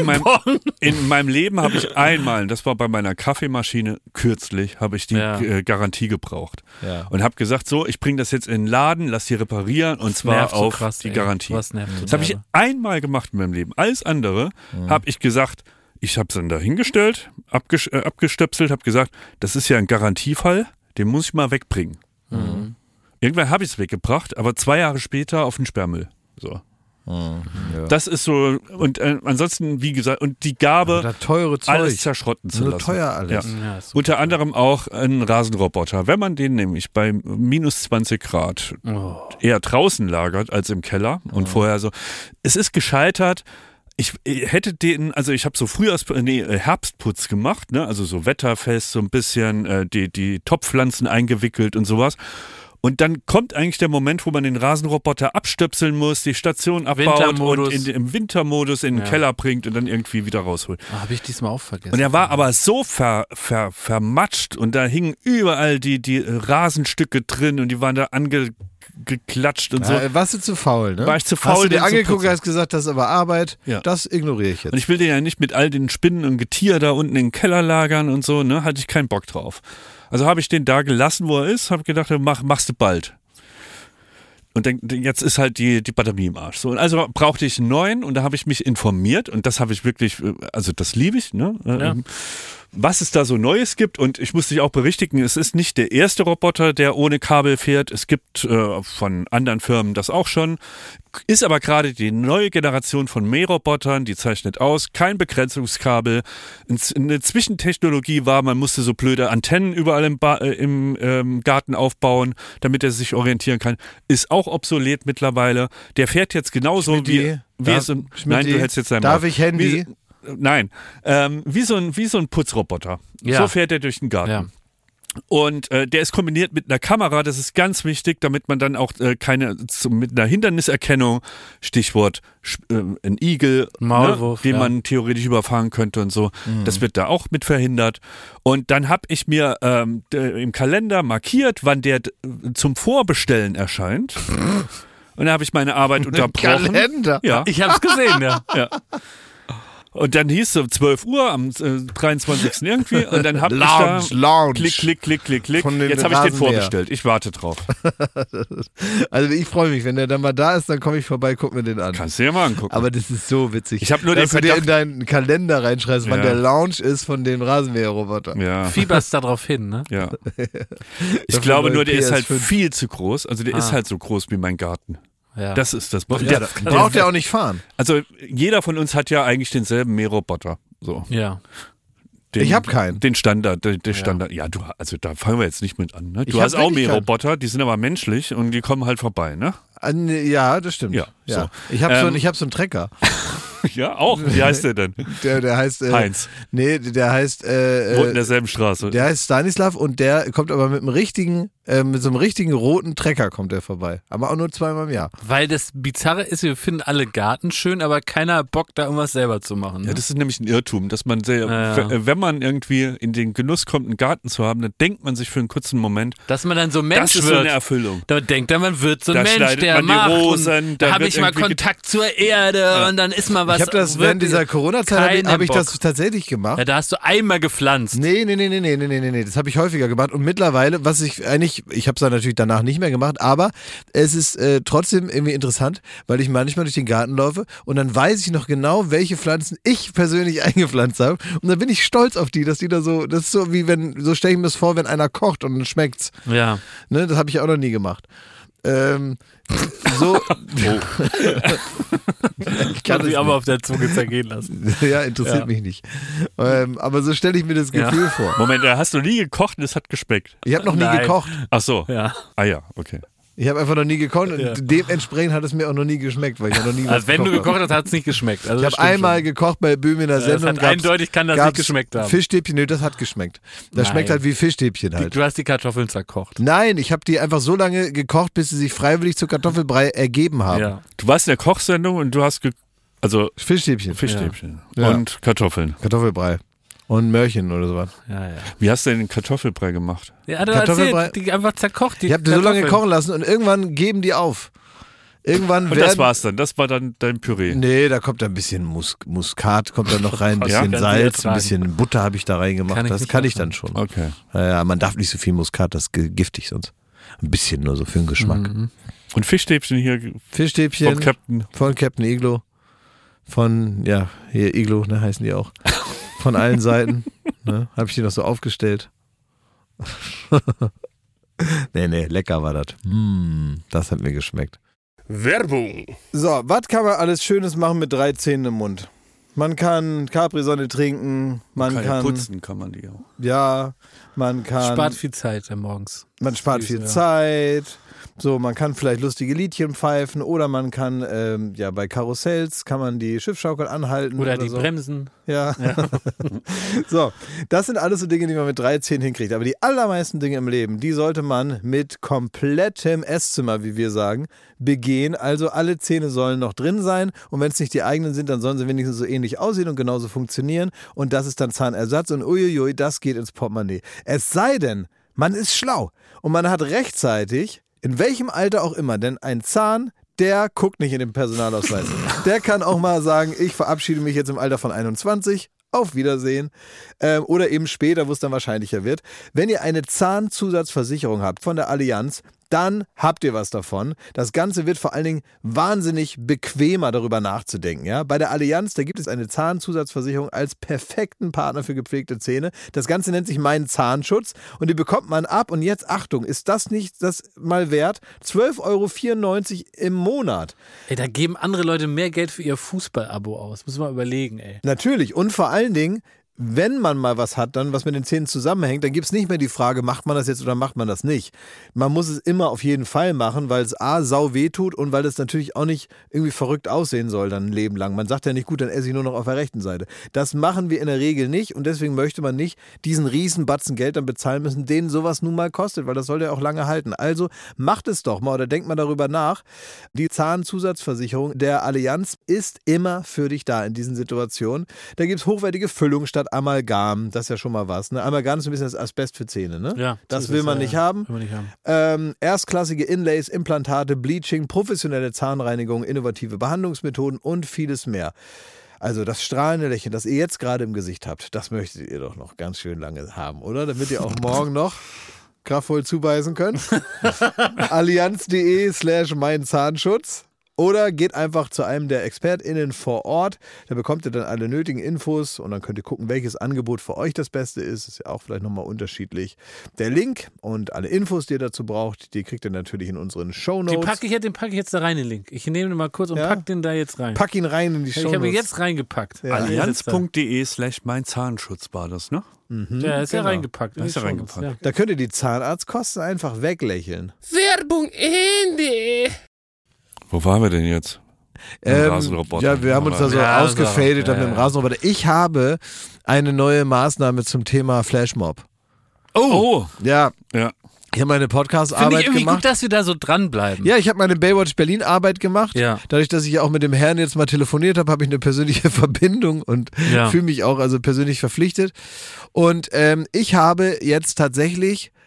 in meinem Leben habe ich einmal, das war bei meiner Kaffeemaschine kürzlich, habe ich die Garantie gebraucht. Ja. Und habe gesagt, so, ich bringe das jetzt in den Laden, lass die reparieren und zwar auf so krass, die Garantie. Das habe ich einmal gemacht in meinem Leben. Alles andere habe ich gesagt, ich habe es dann da hingestellt, abgestöpselt, habe gesagt, das ist ja ein Garantiefall, den muss ich mal wegbringen. Irgendwann habe ich es weggebracht, aber 2 Jahre später auf den Sperrmüll. So. Ja. Das ist so, und ansonsten, wie gesagt, und die Gabe, teure Zeug. Alles zerschrotten zu lassen. Teuer alles. Ja. Unter anderem auch ein Rasenroboter. Wenn man den nämlich bei minus 20 Grad eher draußen lagert als im Keller und vorher so, es ist gescheitert. Ich hätte ich habe so Herbstputz gemacht, ne? Also so wetterfest, so ein bisschen die Topfpflanzen eingewickelt und sowas. Und dann kommt eigentlich der Moment, wo man den Rasenroboter abstöpseln muss, die Station abbaut und im Wintermodus in den Keller bringt und dann irgendwie wieder rausholt. Habe ich diesmal auch vergessen. Und er war aber so vermatscht und da hingen überall die Rasenstücke drin und die waren da geklatscht und so. Warst du zu faul, ne? War ich zu faul, hast du dir angeguckt, hast gesagt, das ist aber Arbeit, das ignoriere ich jetzt. Und ich will den ja nicht mit all den Spinnen und Getier da unten in den Keller lagern und so, ne? Hatte ich keinen Bock drauf. Also habe ich den da gelassen, wo er ist, habe gedacht, machst du bald. Und jetzt ist halt die Batterie im Arsch. So, und also brauchte ich einen neuen und da habe ich mich informiert und das habe ich wirklich, also das liebe ich, ne? Ja. Was es da so Neues gibt und ich muss dich auch berichtigen, es ist nicht der erste Roboter, der ohne Kabel fährt. Es gibt von anderen Firmen das auch schon. Ist aber gerade die neue Generation von Mährobotern, die zeichnet aus, kein Begrenzungskabel. Eine Zwischentechnologie war, man musste so blöde Antennen überall im Garten aufbauen, damit er sich orientieren kann. Ist auch obsolet mittlerweile. Der fährt jetzt genauso wie so. Nein, du hältst jetzt dein Darf ich Handy? Nein, wie so ein Putzroboter. Ja. So fährt er durch den Garten. Ja. Und der ist kombiniert mit einer Kamera, das ist ganz wichtig, damit man dann auch mit einer Hinderniserkennung, Stichwort ein Igel, Maulwurf, den man theoretisch überfahren könnte und so, das wird da auch mit verhindert. Und dann habe ich mir im Kalender markiert, wann der zum Vorbestellen erscheint. Und dann habe ich meine Arbeit unterbrochen. Kalender? Ja. Ich habe es gesehen, ja. Und dann hieß es 12 Uhr am 23. irgendwie und dann habe ich da klick. Jetzt habe ich den vorbestellt. Ich warte drauf. Also ich freue mich, wenn der dann mal da ist, dann komme ich vorbei, guck mir den an. Kannst du ja mal angucken. Aber das ist so witzig. Ich habe nur dass du dir in deinen Kalender reinschreibst, wann der Launch ist von dem Rasenmäherroboter. Ja. Fieberst da drauf hin, ne? Ja. Ich glaube nur, der ist halt viel zu groß. Also der ist halt so groß wie mein Garten. Ja. Das ist das. Braucht der auch nicht fahren. Also jeder von uns hat ja eigentlich denselben Mähroboter. So. Ja. Ich habe keinen. Den Standard, der Standard. Ja, also da fangen wir jetzt nicht mit an. Ne? Du hast auch Mähroboter, die sind aber menschlich und die kommen halt vorbei, ne? Ja, das stimmt. Ja. So. Ich habe so einen Trecker. Ja, auch. Wie heißt der denn? Der heißt Heinz. Nee, der heißt wohnt in derselben Straße. Der heißt Stanislav und der kommt aber mit so einem richtigen roten Trecker kommt der vorbei. Aber auch nur 2-mal im Jahr. Weil das Bizarre ist, wir finden alle Garten schön, aber keiner hat Bock, da irgendwas selber zu machen. Ne? Ja, das ist nämlich ein Irrtum, dass man wenn man irgendwie in den Genuss kommt, einen Garten zu haben, dann denkt man sich für einen kurzen Moment, dass man dann so Mensch wird. Das ist so eine Erfüllung. Da denkt man wird so ein Mensch, der macht. Rosen, da habe ich mal Kontakt zur Erde und dann ist mal was. Ich habe das während dieser Corona-Zeit habe ich das tatsächlich gemacht. Ja, da hast du einmal gepflanzt. Nee. Das habe ich häufiger gemacht. Und mittlerweile, ich habe es dann natürlich danach nicht mehr gemacht, aber es ist trotzdem irgendwie interessant, weil ich manchmal durch den Garten laufe und dann weiß ich noch genau, welche Pflanzen ich persönlich eingepflanzt habe. Und dann bin ich stolz auf die, dass die da so, das ist so wie so stelle ich mir das vor, wenn einer kocht und dann schmeckt's. Ja. Ne, das habe ich auch noch nie gemacht. Ich kann mich aber auf der Zunge zergehen lassen. Ja, interessiert mich nicht. Aber so stelle ich mir das Gefühl vor. Moment, hast du nie gekocht und es hat geschmeckt? Ich habe noch nie gekocht. Ach so. Ja. Ah ja, okay. Ich habe einfach noch nie gekocht und dementsprechend hat es mir auch noch nie geschmeckt, weil ich noch nie Also wenn du gekocht hast, hat es nicht geschmeckt. Also ich habe einmal gekocht bei Böhm in der Sendung. Das hat eindeutig kann das nicht geschmeckt haben. Fischstäbchen, nee, das hat geschmeckt. Das schmeckt halt wie Fischstäbchen halt. Du hast die Kartoffeln zerkocht. Nein, ich habe die einfach so lange gekocht, bis sie sich freiwillig zu Kartoffelbrei ergeben haben. Ja. Du warst in der Kochsendung und du hast Fischstäbchen. Ja. Und Kartoffeln. Kartoffelbrei. Und Möhrchen oder sowas. Ja. Wie hast du denn den Kartoffelbrei gemacht? Ja, du erzählt, die einfach zerkocht. Ich habe die so lange kochen lassen und irgendwann geben die auf. Und das war's dann? Das war dann dein Püree? Nee, da kommt ein bisschen Muskat, kommt da noch rein, ein bisschen Salz, ein bisschen Butter habe ich da reingemacht. Das kann ich dann schon. Okay. Ja, man darf nicht so viel Muskat, das ist giftig sonst. Ein bisschen nur so für den Geschmack. Mhm. Und Fischstäbchen hier? Fischstäbchen von Captain Iglo. Hier Iglo, ne, heißen die auch. Von allen Seiten. Ne, habe ich die noch so aufgestellt. Nee, lecker war das. Das hat mir geschmeckt. Werbung. So, was kann man alles Schönes machen mit 3 Zähnen im Mund? Man kann Capri-Sonne trinken, man kann putzen kann man die auch. Ja, man kann... Spart viel Zeit morgens. Man spart viel Zeit. So, man kann vielleicht lustige Liedchen pfeifen oder man kann, bei Karussells kann man die Schiffschaukel anhalten. Oder die so. Bremsen. Ja. So, das sind alles so Dinge, die man mit 3 Zähnen hinkriegt. Aber die allermeisten Dinge im Leben, die sollte man mit komplettem Esszimmer, wie wir sagen, begehen. Also alle Zähne sollen noch drin sein und wenn es nicht die eigenen sind, dann sollen sie wenigstens so ähnlich aussehen und genauso funktionieren. Und das ist dann Zahnersatz und uiuiui, das geht ins Portemonnaie. Es sei denn, man ist schlau und man hat rechtzeitig, in welchem Alter auch immer, denn ein Zahn, der guckt nicht in den Personalausweis. Der kann auch mal sagen, ich verabschiede mich jetzt im Alter von 21, auf Wiedersehen. Oder eben später, wo es dann wahrscheinlicher wird. Wenn ihr eine Zahnzusatzversicherung habt von der Allianz, dann habt ihr was davon. Das Ganze wird vor allen Dingen wahnsinnig bequemer, darüber nachzudenken. Ja? Bei der Allianz, da gibt es eine Zahnzusatzversicherung als perfekten Partner für gepflegte Zähne. Das Ganze nennt sich Mein Zahnschutz und die bekommt man ab. Und jetzt, Achtung, ist das nicht das mal wert? 12,94 € im Monat. Ey, da geben andere Leute mehr Geld für ihr Fußball-Abo aus. Muss man mal überlegen, ey. Natürlich. Und vor allen Dingen, wenn man mal was hat, dann was mit den Zähnen zusammenhängt, dann gibt es nicht mehr die Frage, macht man das jetzt oder macht man das nicht. Man muss es immer auf jeden Fall machen, weil es sau weh tut und weil es natürlich auch nicht irgendwie verrückt aussehen soll dann ein Leben lang. Man sagt ja nicht, gut, dann esse ich nur noch auf der rechten Seite. Das machen wir in der Regel nicht und deswegen möchte man nicht diesen riesen Batzen Geld dann bezahlen müssen, den sowas nun mal kostet, weil das soll ja auch lange halten. Also macht es doch mal oder denkt mal darüber nach. Die Zahnzusatzversicherung der Allianz ist immer für dich da in diesen Situationen. Da gibt es hochwertige Füllung statt Amalgam, das ist ja schon mal was. Ne? Amalgam ist ein bisschen das Asbest für Zähne, ne? Ja, das will man nicht haben. Erstklassige Inlays, Implantate, Bleaching, professionelle Zahnreinigung, innovative Behandlungsmethoden und vieles mehr. Also das strahlende Lächeln, das ihr jetzt gerade im Gesicht habt, das möchtet ihr doch noch ganz schön lange haben, oder? Damit ihr auch morgen noch kraftvoll zubeißen könnt. Allianz.de/meinzahnschutz. Oder geht einfach zu einem der ExpertInnen vor Ort. Da bekommt ihr dann alle nötigen Infos und dann könnt ihr gucken, welches Angebot für euch das Beste ist. Ist ja auch vielleicht nochmal unterschiedlich. Der Link und alle Infos, die ihr dazu braucht, die kriegt ihr natürlich in unseren Shownotes. Den packe ich jetzt da rein, den Link. Ich nehme den mal kurz und pack den da jetzt rein. Pack ihn rein in die Shownotes. Ich habe ihn jetzt reingepackt. Ja. Allianz.de/meinzahnschutz war das, ne? Ja, ist ja reingepackt. Ist ja reingepackt. Ja. Da könnt ihr die Zahnarztkosten einfach weglächeln. Werbung Ende. Wo waren wir denn jetzt? Rasenroboter. Ja, wir haben uns da so ausgefadet mit dem Rasenroboter. Ich habe eine neue Maßnahme zum Thema Flashmob. Oh! Ja. Ja. Ich habe meine Podcast-Arbeit gemacht. Finde ich irgendwie gut, dass wir da so dranbleiben. Ja, ich habe meine Baywatch Berlin-Arbeit gemacht. Ja. Dadurch, dass ich ja auch mit dem Herrn jetzt mal telefoniert habe, habe ich eine persönliche Verbindung und fühle mich auch also persönlich verpflichtet. Und ich habe jetzt tatsächlich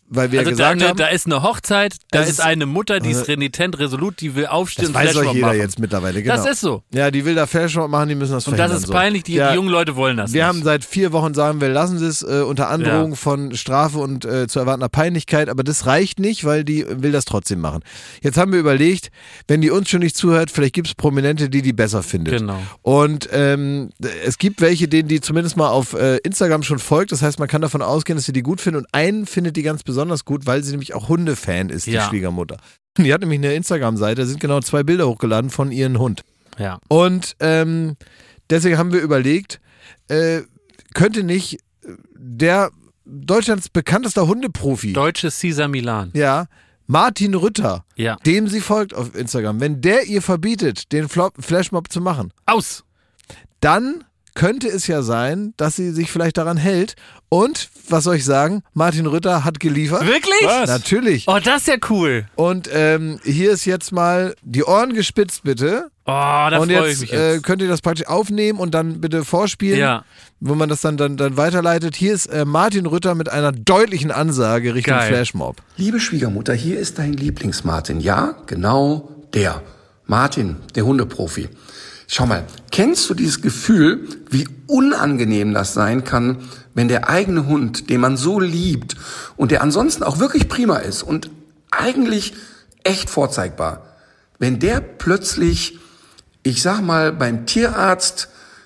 weil wir gesagt haben... Da ist eine Hochzeit, da ist eine Mutter, die ist renitent, resolut, die will aufstehen und Flashmob machen. Das weiß doch jeder jetzt mittlerweile, genau. Das ist so. Ja, die will da Flashmob machen, die müssen das verhindern. Und das ist peinlich, die jungen Leute wollen das nicht. Wir haben seit 4 Wochen sagen, wir lassen es unter Androhung von Strafe und zu erwartender Peinlichkeit, aber das reicht nicht, weil die will das trotzdem machen. Jetzt haben wir überlegt, wenn die uns schon nicht zuhört, vielleicht gibt es Prominente, die besser findet. Genau. Und es gibt welche, denen die zumindest mal auf Instagram schon folgt, das heißt, man kann davon ausgehen, dass sie die gut finden und einen findet die ganz besonders gut, weil sie nämlich auch Hundefan ist, die Schwiegermutter. Die hat nämlich eine Instagram-Seite, da sind genau 2 Bilder hochgeladen von ihrem Hund. Ja. Und deswegen haben wir überlegt, könnte nicht der Deutschlands bekanntester Hundeprofi. Deutsche Cesar Milan. Ja. Martin Rütter, dem sie folgt auf Instagram, wenn der ihr verbietet, den Flashmob zu machen. Aus! Dann könnte es ja sein, dass sie sich vielleicht daran hält. Und, was soll ich sagen, Martin Rütter hat geliefert. Wirklich? Was? Natürlich. Oh, das ist ja cool. Und hier ist jetzt mal die Ohren gespitzt, bitte. Oh, da freue ich mich jetzt. Könnt ihr das praktisch aufnehmen und dann bitte vorspielen, wo man das dann weiterleitet. Hier ist Martin Rütter mit einer deutlichen Ansage Richtung Flashmob. Liebe Schwiegermutter, hier ist dein Lieblings-Martin. Ja, genau der. Martin, der Hundeprofi. Schau mal, kennst du dieses Gefühl, wie unangenehm das sein kann, wenn der eigene Hund, den man so liebt und der ansonsten auch wirklich prima ist und eigentlich echt vorzeigbar, wenn der plötzlich, ich sag mal, beim Tierarzt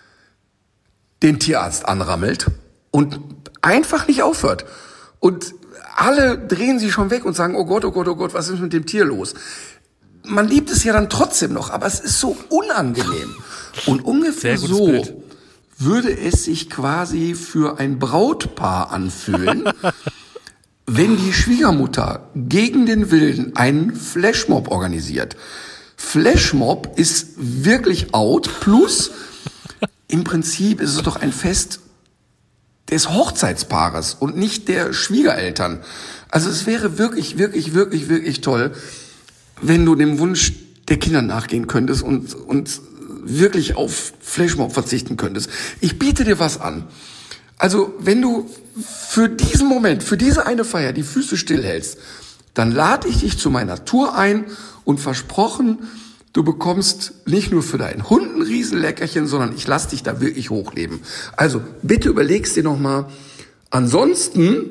den Tierarzt anrammelt und einfach nicht aufhört. Und alle drehen sich schon weg und sagen, oh Gott, was ist mit dem Tier los? Man liebt es ja dann trotzdem noch, aber es ist so unangenehm. Und ungefähr so würde es sich quasi für ein Brautpaar anfühlen, wenn die Schwiegermutter gegen den Willen einen Flashmob organisiert. Flashmob ist wirklich out, plus im Prinzip ist es doch ein Fest des Hochzeitspaares und nicht der Schwiegereltern. Also es wäre wirklich, wirklich, wirklich, wirklich toll, wenn du dem Wunsch der Kinder nachgehen könntest und wirklich auf Flashmob verzichten könntest. Ich biete dir was an. Also, wenn du für diesen Moment, für diese eine Feier die Füße stillhältst, dann lade ich dich zu meiner Tour ein und versprochen, du bekommst nicht nur für deinen Hund ein Riesenleckerchen, sondern ich lasse dich da wirklich hochleben. Also, bitte überlegst dir nochmal. Ansonsten,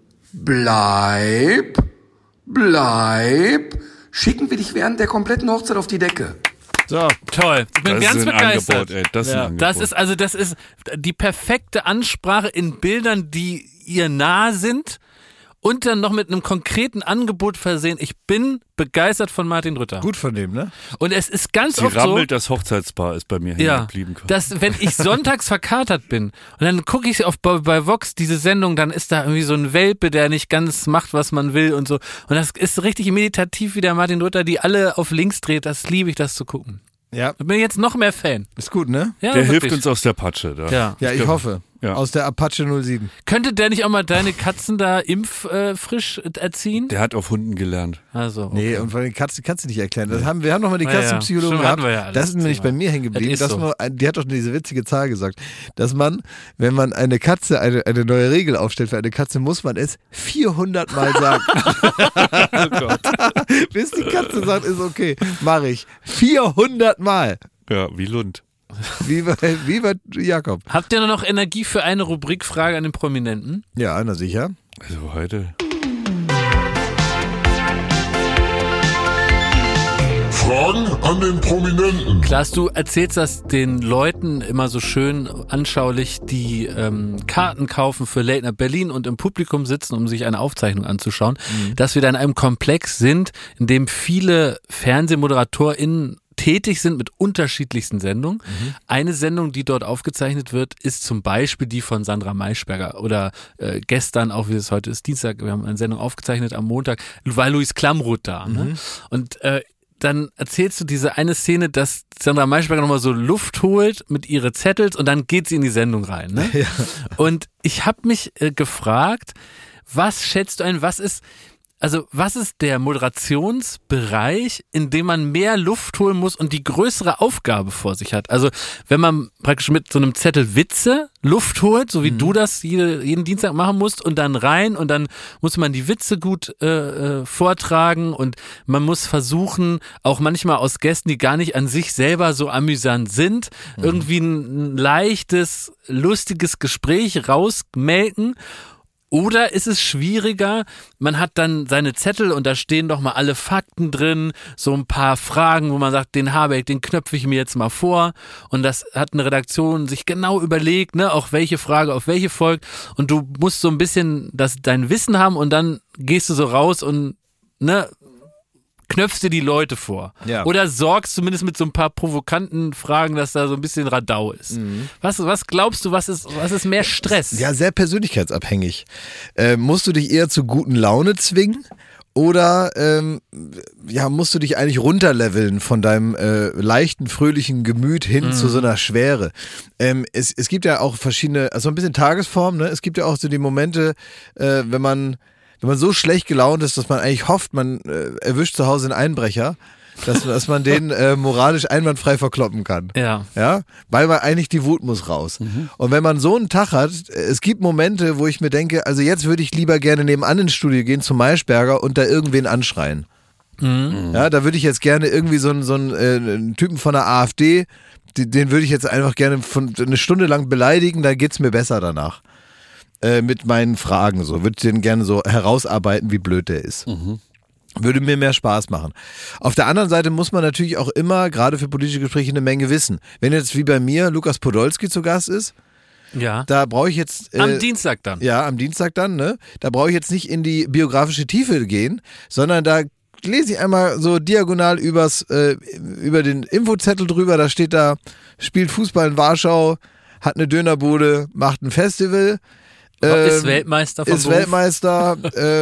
bleib, schicken wir dich während der kompletten Hochzeit auf die Decke. So, toll. Ich bin ganz begeistert. Das ist ein Angebot. Das ist die perfekte Ansprache in Bildern, die ihr nahe sind und dann noch mit einem konkreten Angebot versehen. Ich bin begeistert von Martin Rütter. Gut von dem, ne? Und es ist ganz oft so... Die Rammelt, das Hochzeitspaar ist bei mir hängen geblieben. Dass, wenn ich sonntags verkatert bin und dann gucke ich bei Vox diese Sendung, dann ist da irgendwie so ein Welpe, der nicht ganz macht, was man will und so. Und das ist richtig meditativ, wie der Martin Rütter die alle auf links dreht. Das liebe ich, das zu gucken. Ja. Ich bin jetzt noch mehr Fan. Ist gut, ne? Ja, der wirklich. hilft uns aus der Patsche. Da. Ja, ich hoffe. Ja. Aus der Apache 07. Könnte der nicht auch mal deine Katzen da frisch erziehen? Der hat auf Hunden gelernt. Also, okay. Nee, und von den Katzen kannst du nicht erklären. Wir haben noch mal die Katzenpsychologen gehabt. Das ist nämlich bei mir hängen geblieben. Die hat doch diese witzige Zahl gesagt, dass man, wenn man eine Katze, eine neue Regel aufstellt für eine Katze, muss man es 400 Mal sagen. Oh Gott. Bis die Katze sagt, ist okay, mache ich. 400 Mal. Ja, wie Lund. Wie bei Jakob. Habt ihr noch Energie für eine Rubrikfrage an den Prominenten? Ja, na sicher. Also heute. Fragen an den Prominenten. Klaas, du erzählst das den Leuten immer so schön anschaulich, die Karten kaufen für Late Night Berlin und im Publikum sitzen, um sich eine Aufzeichnung anzuschauen, dass wir da in einem Komplex sind, in dem viele FernsehmoderatorInnen tätig sind mit unterschiedlichsten Sendungen. Eine Sendung, die dort aufgezeichnet wird, ist zum Beispiel die von Sandra Maischberger oder gestern, auch wie es heute ist, Dienstag, wir haben eine Sendung aufgezeichnet am Montag, war Luis Klamroth da. Ne? Und dann erzählst du diese eine Szene, dass Sandra Maischberger nochmal so Luft holt mit ihren Zettels und dann geht sie in die Sendung rein. Ne? Ja. Und ich habe mich gefragt, was schätzt du ein, was ist also was ist der Moderationsbereich, in dem man mehr Luft holen muss und die größere Aufgabe vor sich hat? Also wenn man praktisch mit so einem Zettel Witze Luft holt, so wie du das jeden Dienstag machen musst und dann rein und dann muss man die Witze gut vortragen und man muss versuchen, auch manchmal aus Gästen, die gar nicht an sich selber so amüsant sind, irgendwie ein leichtes, lustiges Gespräch rausmelken. Oder ist es schwieriger, man hat dann seine Zettel und da stehen doch mal alle Fakten drin, so ein paar Fragen, wo man sagt, den Habeck, den knöpfe ich mir jetzt mal vor und das hat eine Redaktion sich genau überlegt, ne, auch welche Frage auf welche folgt und du musst so ein bisschen dein Wissen haben und dann gehst du so raus und, ne, knöpfst dir die Leute vor. Ja. Oder sorgst zumindest mit so ein paar provokanten Fragen, dass da so ein bisschen Radau ist. Was glaubst du, was ist mehr Stress? Ja, sehr persönlichkeitsabhängig. Musst du dich eher zu guten Laune zwingen? Oder musst du dich eigentlich runterleveln von deinem leichten, fröhlichen Gemüt hin zu so einer Schwere? Es gibt ja auch verschiedene, also ein bisschen Tagesform, ne? Es gibt ja auch so die Momente, wenn man so schlecht gelaunt ist, dass man eigentlich hofft, man erwischt zu Hause einen Einbrecher, dass man den moralisch einwandfrei verkloppen kann. Ja. Weil man eigentlich die Wut muss raus. Und wenn man so einen Tag hat, es gibt Momente, wo ich mir denke, also jetzt würde ich lieber gerne nebenan ins Studio gehen zum Maischberger und da irgendwen anschreien. Ja, da würde ich jetzt gerne irgendwie so einen Typen von der AfD, den würde ich jetzt einfach gerne eine Stunde lang beleidigen, da geht's mir besser danach. Mit meinen Fragen so. Würde den gerne so herausarbeiten, wie blöd der ist. Würde mir mehr Spaß machen. Auf der anderen Seite muss man natürlich auch immer, gerade für politische Gespräche, eine Menge wissen. Wenn jetzt wie bei mir Lukas Podolski zu Gast ist, da brauche ich jetzt... am Dienstag dann. Ja, am Dienstag dann, ne? Da brauche ich jetzt nicht in die biografische Tiefe gehen, sondern da lese ich einmal so diagonal über den Infozettel drüber, da steht da, spielt Fußball in Warschau, hat eine Dönerbude, macht ein Festival... ist Weltmeister vom Ist Beruf. Weltmeister,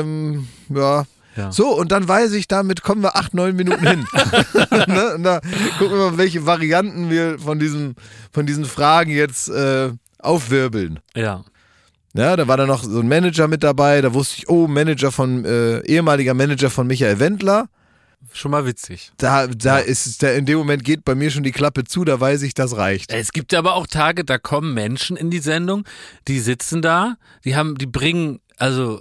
ja. So, und dann weiß ich, damit kommen wir 8-9 Minuten hin. Ne? Und da gucken wir mal, welche Varianten wir von diesen Fragen jetzt aufwirbeln. Ja. Ja, da war dann noch so ein Manager mit dabei, da wusste ich, ehemaliger Manager von Michael Wendler. Schon mal witzig. In dem Moment geht bei mir schon die Klappe zu, da weiß ich, das reicht. Es gibt aber auch Tage, da kommen Menschen in die Sendung, die sitzen da, die bringen also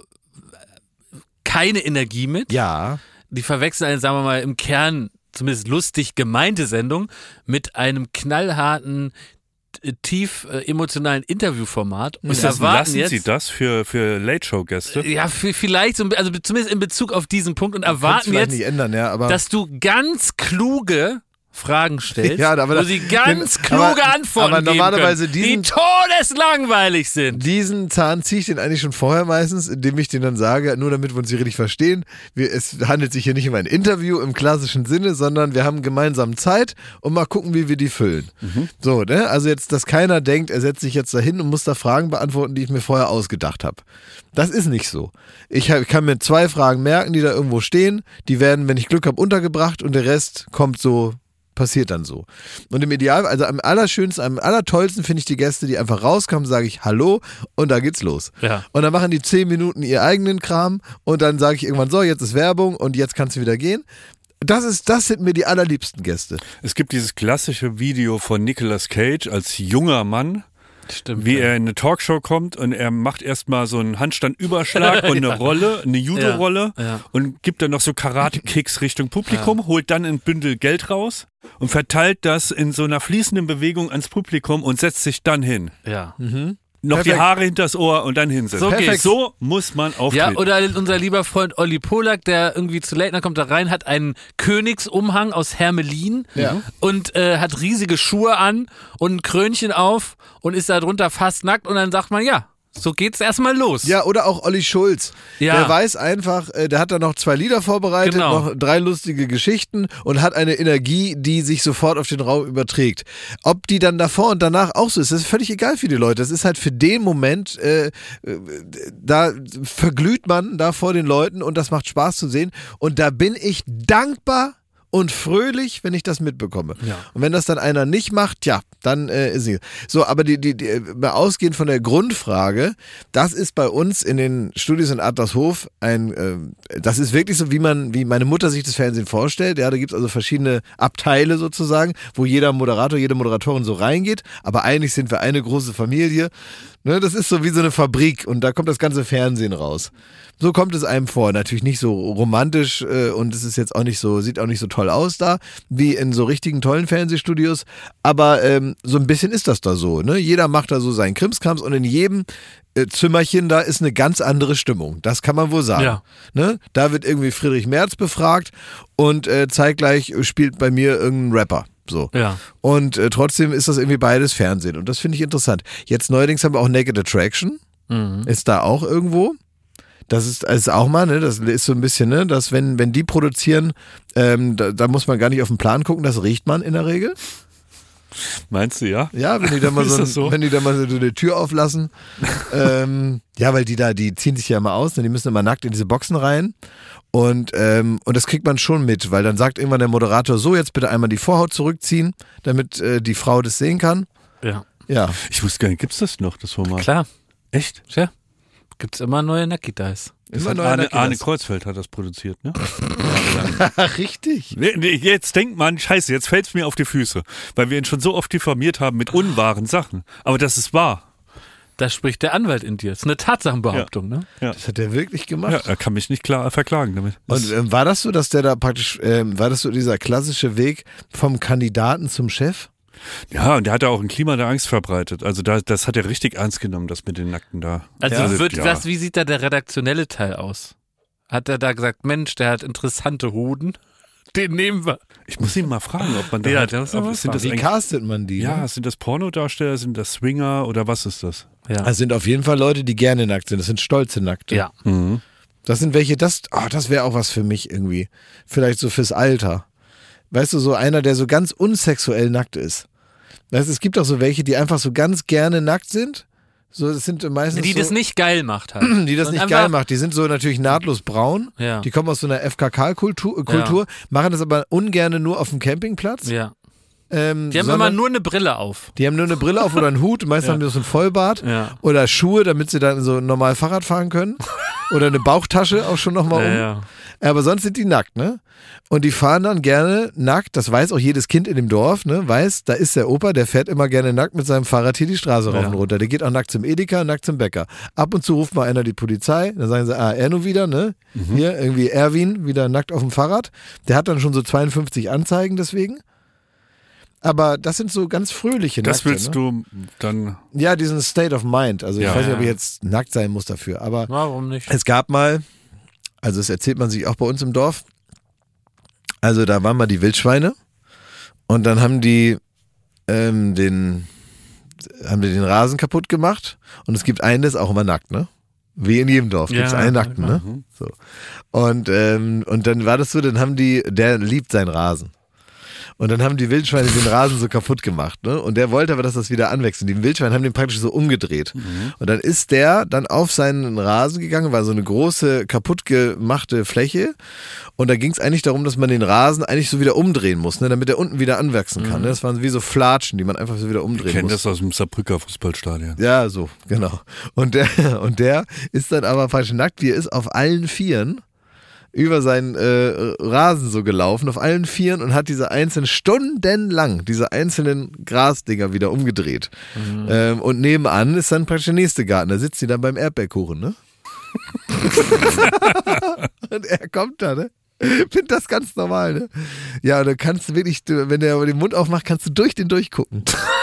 keine Energie mit. Ja. Die verwechseln eine, sagen wir mal, im Kern zumindest lustig gemeinte Sendung mit einem knallharten, tief emotionalen Interviewformat. Und lassen Sie das für Late-Show-Gäste? Ja, vielleicht, also zumindest in Bezug auf diesen Punkt und erwarten jetzt, nicht ändern, ja, aber dass du ganz kluge Fragen stellst, wo sie ganz kluge Antworten aber normalerweise geben können, die todeslangweilig sind. Diesen Zahn ziehe ich den eigentlich schon vorher meistens, indem ich den dann sage, nur damit wir uns hier richtig verstehen, es handelt sich hier nicht um ein Interview im klassischen Sinne, sondern wir haben gemeinsam Zeit und mal gucken, wie wir die füllen. So, ne? Also jetzt, dass keiner denkt, er setzt sich jetzt dahin und muss da Fragen beantworten, die ich mir vorher ausgedacht habe. Das ist nicht so. Ich kann mir 2 Fragen merken, die da irgendwo stehen, die werden, wenn ich Glück habe, untergebracht und der Rest passiert dann so. Und im Ideal, also am allerschönsten, am allertollsten finde ich die Gäste, die einfach rauskommen, sage ich Hallo und da geht's los. Ja. Und dann machen die 10 Minuten ihr eigenen Kram und dann sage ich irgendwann so, jetzt ist Werbung und jetzt kannst du wieder gehen. Das sind mir die allerliebsten Gäste. Es gibt dieses klassische Video von Nicolas Cage als junger Mann, Stimmt, wie er in eine Talkshow kommt und er macht erstmal so einen Handstandüberschlag und eine Rolle, eine Judo-Rolle und gibt dann noch so Karate-Kicks Richtung Publikum, holt dann ein Bündel Geld raus und verteilt das in so einer fließenden Bewegung ans Publikum und setzt sich dann hin. Ja. Noch Perfekt. Die Haare hinters Ohr und dann hinsetzen. So muss man auftreten. Ja, oder unser lieber Freund Olli Polak, der irgendwie zu Late Night kommt da rein, hat einen Königsumhang aus Hermelin und hat riesige Schuhe an und ein Krönchen auf und ist da drunter fast nackt und dann sagt man, ja, so geht's erstmal los. Ja, oder auch Olli Schulz. Ja. Der weiß einfach, der hat da noch 2 Lieder vorbereitet, noch 3 lustige Geschichten und hat eine Energie, die sich sofort auf den Raum überträgt. Ob die dann davor und danach auch so ist, das ist völlig egal für die Leute. Das ist halt für den Moment, da verglüht man da vor den Leuten und das macht Spaß zu sehen. Und da bin ich dankbar und fröhlich, wenn ich das mitbekomme. Ja. Und wenn das dann einer nicht macht, ja, dann ist sie. So, aber mal ausgehend von der Grundfrage, das ist bei uns in den Studios in Adlershof das ist wirklich so, wie meine Mutter sich das Fernsehen vorstellt. Ja, da gibt es also verschiedene Abteile sozusagen, wo jeder Moderator, jede Moderatorin so reingeht, aber eigentlich sind wir eine große Familie. Ne, das ist so wie so eine Fabrik und da kommt das ganze Fernsehen raus. So kommt es einem vor. Natürlich nicht so romantisch und es ist jetzt auch nicht so, sieht auch nicht so toll aus da, wie in so richtigen tollen Fernsehstudios. Aber so ein bisschen ist das da so. Ne? Jeder macht da so seinen Krimskrams und in jedem Zimmerchen da ist eine ganz andere Stimmung. Das kann man wohl sagen. Ja. Ne? Da wird irgendwie Friedrich Merz befragt und zeitgleich spielt bei mir irgendein Rapper. So. Ja. Und trotzdem ist das irgendwie beides Fernsehen und das finde ich interessant. Jetzt neuerdings haben wir auch Naked Attraction. Ist da auch irgendwo. Das ist auch mal, ne, das ist so ein bisschen, ne, dass wenn die produzieren, da muss man gar nicht auf den Plan gucken, das riecht man in der Regel. Meinst du, ja? Ja, wenn die da mal wenn die da mal so eine Tür auflassen. Ja, weil die ziehen sich ja immer aus, ne, die müssen immer nackt in diese Boxen rein. Und das kriegt man schon mit, weil dann sagt irgendwann der Moderator, so, jetzt bitte einmal die Vorhaut zurückziehen, damit die Frau das sehen kann. Ja. Ja. Ich wusste gar nicht, gibt's das noch, das Format? Klar. Echt? Ja. Gibt's immer neue Nacki-Dice. Arne Kreuzfeld hat das produziert, ne? Richtig. Nee, jetzt denkt man, scheiße, jetzt fällt's mir auf die Füße, weil wir ihn schon so oft diffamiert haben mit unwahren Sachen. Aber das ist wahr. Da spricht der Anwalt in dir. Das ist eine Tatsachenbehauptung, ne? Ja. Das hat er wirklich gemacht. Ja, er kann mich nicht klar verklagen damit. Und war das so, dass der da praktisch, war das so dieser klassische Weg vom Kandidaten zum Chef? Ja, und der hat ja auch ein Klima der Angst verbreitet. Also das hat er richtig ernst genommen, das mit den Nackten da. Also wie sieht da der redaktionelle Teil aus? Hat er da gesagt, Mensch, der hat interessante Hoden? Den nehmen wir. Ich muss ihn mal fragen, ob man da wie castet man die? Ja, ne? sind das Pornodarsteller, sind das Swinger oder was ist das? Ja. Das sind auf jeden Fall Leute, die gerne nackt sind. Das sind stolze Nackte. Ja. Mhm. Das sind welche, das wäre auch was für mich irgendwie. Vielleicht so fürs Alter. Weißt du, so einer, der so ganz unsexuell nackt ist. Weißt du, es gibt auch so welche, die einfach so ganz gerne nackt sind. So, das sind meistens die so, das nicht geil macht halt. Die das nicht geil macht. Die sind so natürlich nahtlos braun. Ja. Die kommen aus so einer FKK-Kultur, machen das aber ungerne nur auf dem Campingplatz. Ja. Die haben immer nur eine Brille auf. Die haben nur eine Brille auf oder einen Hut. Meistens haben die so einen Vollbart. Ja. Oder Schuhe, damit sie dann so normal Fahrrad fahren können. Oder eine Bauchtasche auch schon nochmal um. Ja. Aber sonst sind die nackt, ne? Und die fahren dann gerne nackt, das weiß auch jedes Kind in dem Dorf, ne? Weiß, da ist der Opa, der fährt immer gerne nackt mit seinem Fahrrad hier die Straße rauf und runter. Der geht auch nackt zum Edeka, nackt zum Bäcker. Ab und zu ruft mal einer die Polizei, dann sagen sie, er nur wieder, ne? Hier, irgendwie Erwin, wieder nackt auf dem Fahrrad. Der hat dann schon so 52 Anzeigen deswegen. Aber das sind so ganz fröhliche Nackte. Das willst du dann... Ja, diesen State of Mind. Also ich weiß nicht, ob ich jetzt nackt sein muss dafür, aber warum nicht? Es gab mal, also das erzählt man sich auch bei uns im Dorf, also da waren mal die Wildschweine und dann haben die den Rasen kaputt gemacht und es gibt einen, der ist auch immer nackt, ne? Wie in jedem Dorf gibt es einen Nackten, ne? So. Und dann war das so, der liebt seinen Rasen. Und dann haben die Wildschweine den Rasen so kaputt gemacht, ne? Und der wollte aber, dass das wieder anwächst. Und die Wildschweine haben den praktisch so umgedreht. Und dann ist der dann auf seinen Rasen gegangen, war so eine große, kaputt gemachte Fläche. Und da ging es eigentlich darum, dass man den Rasen eigentlich so wieder umdrehen muss, ne? Damit er unten wieder anwachsen kann. Ne? Das waren wie so Flatschen, die man einfach so wieder umdrehen muss. Ich kenne das aus dem Saarbrücker Fußballstadion. Ja, so, genau. Und der ist dann aber praktisch nackt, wie er ist, auf allen Vieren über seinen Rasen so gelaufen, auf allen Vieren und hat diese einzelnen, stundenlang, diese einzelnen Grasdinger wieder umgedreht. Und nebenan ist dann praktisch der nächste Garten, da sitzt sie dann beim Erdbeerkuchen, ne? Und er kommt da, ne? Find das ganz normal, ne? Ja, und dann kannst du wirklich, wenn der den Mund aufmacht, kannst du durch den durchgucken.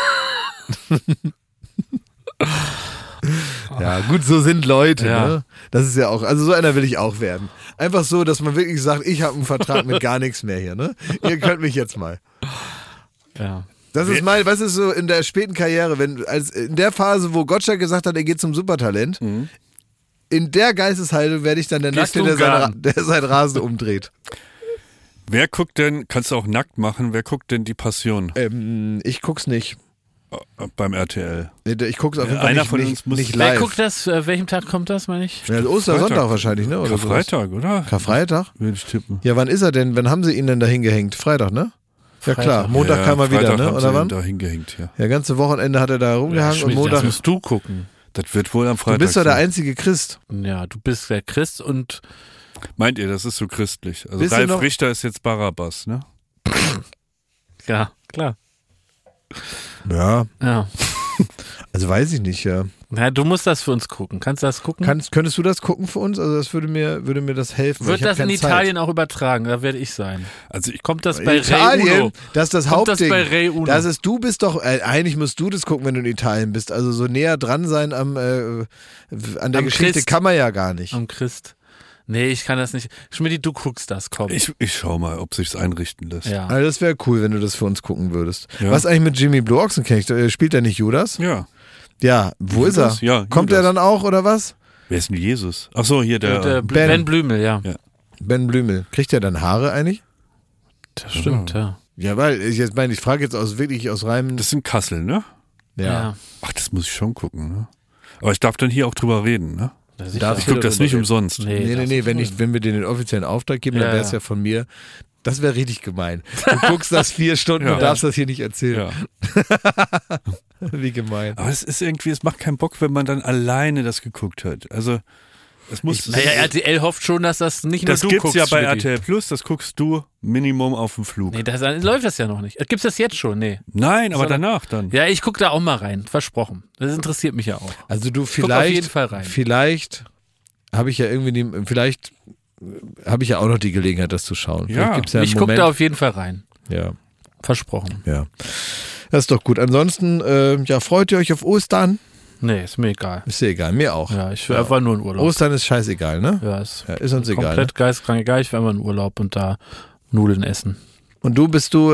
Ja, gut, so sind Leute, ne? Das ist ja auch, also so einer will ich auch werden. Einfach so, dass man wirklich sagt, ich habe einen Vertrag mit gar nichts mehr hier, ne? Ihr könnt mich jetzt mal. Ja. Das ist was ist so in der späten Karriere, in der Phase, wo Gottschalk gesagt hat, er geht zum Supertalent, in der Geisteshaltung werde ich dann der Nackte, der seinen Rasen umdreht. Wer guckt denn, kannst du auch nackt machen, wer guckt denn die Passion? Ich guck's nicht. Beim RTL. Ich gucke es auf jeden Fall nicht live. Wer guckt das? Welchem Tag kommt das, meine ich? Ja, Ostersonntag wahrscheinlich, ne? Oder Karfreitag, oder? Karfreitag? Würde ich tippen. Ja, wann ist er denn? Wann haben sie ihn denn da hingehängt? Freitag, ne? Ja klar, Montag kam er wieder, ne? Oder wann? Da hingehängt, ja. Ja, ganze Wochenende hat er da rumgehangen und Montag. Das musst du gucken. Das wird wohl am Freitag. Du bist doch der einzige Christ. Ja, du bist der Christ und... Meint ihr, das ist so christlich? Also Ralf Richter ist jetzt Barabbas, ne? Ja, klar. Ja. Ja. Also weiß ich nicht, ja. Na, du musst das für uns gucken. Kannst du das gucken? Könntest du das gucken für uns? Also das würde mir das helfen. Wird das in Italien auch übertragen? Da werde ich sein. Also kommt das bei Italien, Ray Uno? Das ist das Hauptding. Das bei Ray Uno? Du bist doch, eigentlich musst du das gucken, wenn du in Italien bist. Also so näher dran sein an der Geschichte Christ. Kann man ja gar nicht. Am Christ. Nee, ich kann das nicht. Schmidti, du guckst das, komm. Ich schau mal, ob sich's einrichten lässt. Ja. Also das wäre cool, wenn du das für uns gucken würdest. Ja. Was eigentlich mit Jimmy Blue Ochsenknecht? Spielt er nicht Judas? Ja. Ja, wo Judas? ist er? Ja, Kommt Judas. er dann auch, oder was? Wer ist denn Jesus? Ach so, hier der Ben Blümel, ja. Ben Blümel. Kriegt er dann Haare eigentlich? Das stimmt, ja. Ja, weil, ich frage jetzt wirklich aus reinem... Das ist in Kassel, ne? Ja. Ach, das muss ich schon gucken, ne? Aber ich darf dann hier auch drüber reden, ne? Ich gucke das nicht umsonst. Nee, wenn wir dir den offiziellen Auftrag geben, dann wäre es ja von mir. Das wäre richtig gemein. Du guckst das 4 Stunden und darfst das hier nicht erzählen. Ja. Wie gemein. Aber es ist irgendwie, es macht keinen Bock, wenn man dann alleine das geguckt hat. Also, es muss... Naja, RTL hofft schon, dass das nicht nur das du gibt's guckst. Ja bei Schmidti. RTL Plus, das guckst du Minimum auf dem Flug. Nee, dann läuft das ja noch nicht. Gibt's das jetzt schon? Nee. Nein, aber danach dann. Ja, ich gucke da auch mal rein. Versprochen. Das interessiert mich ja auch. Also du Guck auf jeden Fall rein. Vielleicht habe ich ja irgendwie, vielleicht habe ich ja auch noch die Gelegenheit, das zu schauen. Ja, gibt's ja ich gucke da auf jeden Fall rein. Ja. Versprochen. Ja. Das ist doch gut. Ansonsten, freut ihr euch auf Ostern? Nee, ist mir egal. Ist dir egal, mir auch. Ja, ich will einfach nur in Urlaub. Ostern ist scheißegal, ne? Ja, ist uns egal. Komplett geistkrank egal. Ich will einfach in Urlaub und da Nudeln essen. Und kriegst du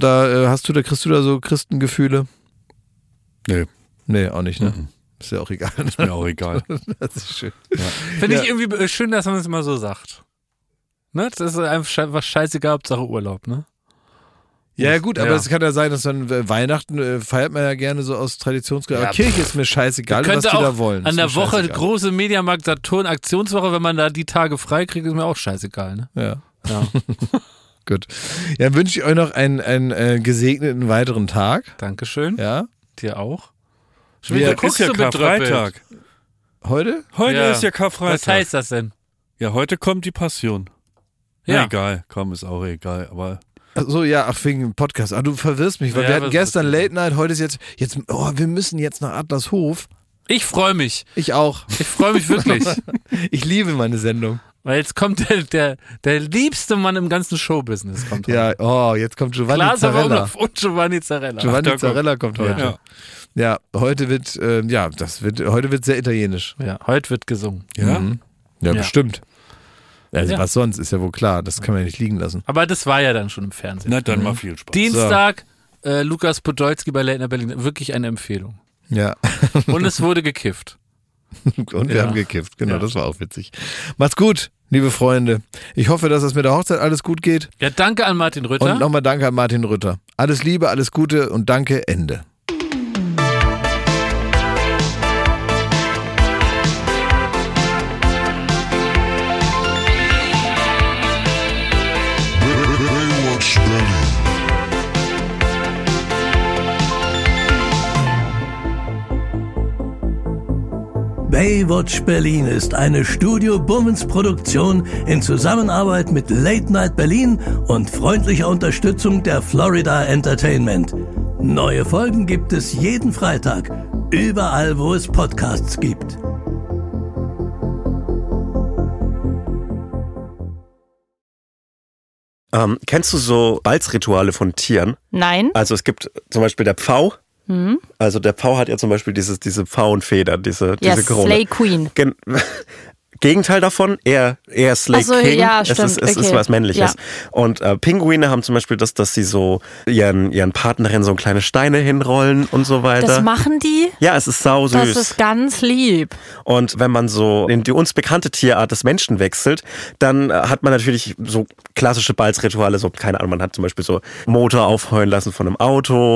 da so Christengefühle? Nee. Nee, auch nicht, ne? Mhm. Ist ja auch egal. Ist mir auch egal. Das ist schön. Ja. Finde ich irgendwie schön, dass man es immer so sagt. Ne? Das ist einfach scheißegal, Hauptsache Urlaub, ne? Ja gut, aber es kann ja sein, dass dann Weihnachten feiert man ja gerne so aus Traditionsgründen. Aber Kirche ist mir scheißegal, was die da wollen. An der Woche große Mediamarkt Saturn Aktionswoche, wenn man da die Tage frei kriegt, ist mir auch scheißegal, ne? Ja. Gut. Ja, dann wünsche ich euch noch einen gesegneten weiteren Tag. Dankeschön. Ja. Dir auch. Du guckst ja Karfreitag. Heute? Heute ist ja Karfreitag. Was heißt das denn? Ja, heute kommt die Passion. Ja. Ja. Egal, komm, ist auch egal, aber... Achso, ja, wegen dem Podcast. Du verwirrst mich, weil wir hatten gestern Late Night, heute ist jetzt wir müssen jetzt nach Adlershof. Ich freue mich. Ich auch. Ich freue mich wirklich. Ich liebe meine Sendung. Weil jetzt kommt der liebste Mann im ganzen Showbusiness. Kommt heute. Jetzt kommt Giovanni Zarella. Und Giovanni Zarella. Giovanni Zarella kommt heute. Ja, heute wird sehr italienisch. Ja, heute wird gesungen. Ja? Ja, bestimmt. Also was sonst, ist ja wohl klar, das kann man ja nicht liegen lassen. Aber das war ja dann schon im Fernsehen. Na, dann mal viel Spaß. Dienstag, Lukas Podolski bei Late Night Berlin, wirklich eine Empfehlung. Ja. Und es wurde gekifft. Und wir haben gekifft, genau, das war auch witzig. Macht's gut, liebe Freunde. Ich hoffe, dass es mit der Hochzeit alles gut geht. Ja, danke an Martin Rütter. Und nochmal danke an Martin Rütter. Alles Liebe, alles Gute und danke, Ende. Baywatch Berlin ist eine Studio Bummens Produktion in Zusammenarbeit mit Late Night Berlin und freundlicher Unterstützung der Florida Entertainment. Neue Folgen gibt es jeden Freitag, überall wo es Podcasts gibt. Kennst du so Balzrituale von Tieren? Nein. Also es gibt zum Beispiel der Pfau. Mhm. Also der Pfau hat ja zum Beispiel diese Pfauenfeder, diese Krone. Slay Queen. Gegenteil davon, eher Slay King. Ja, es ist was Männliches. Ja. Und Pinguine haben zum Beispiel dass sie so ihren Partnerinnen so kleine Steine hinrollen und so weiter. Das machen die? Ja, es ist sau süß. Das ist ganz lieb. Und wenn man so in die uns bekannte Tierart des Menschen wechselt, dann hat man natürlich so klassische Balzrituale, so, keine Ahnung, man hat zum Beispiel so Motor aufheulen lassen von einem Auto.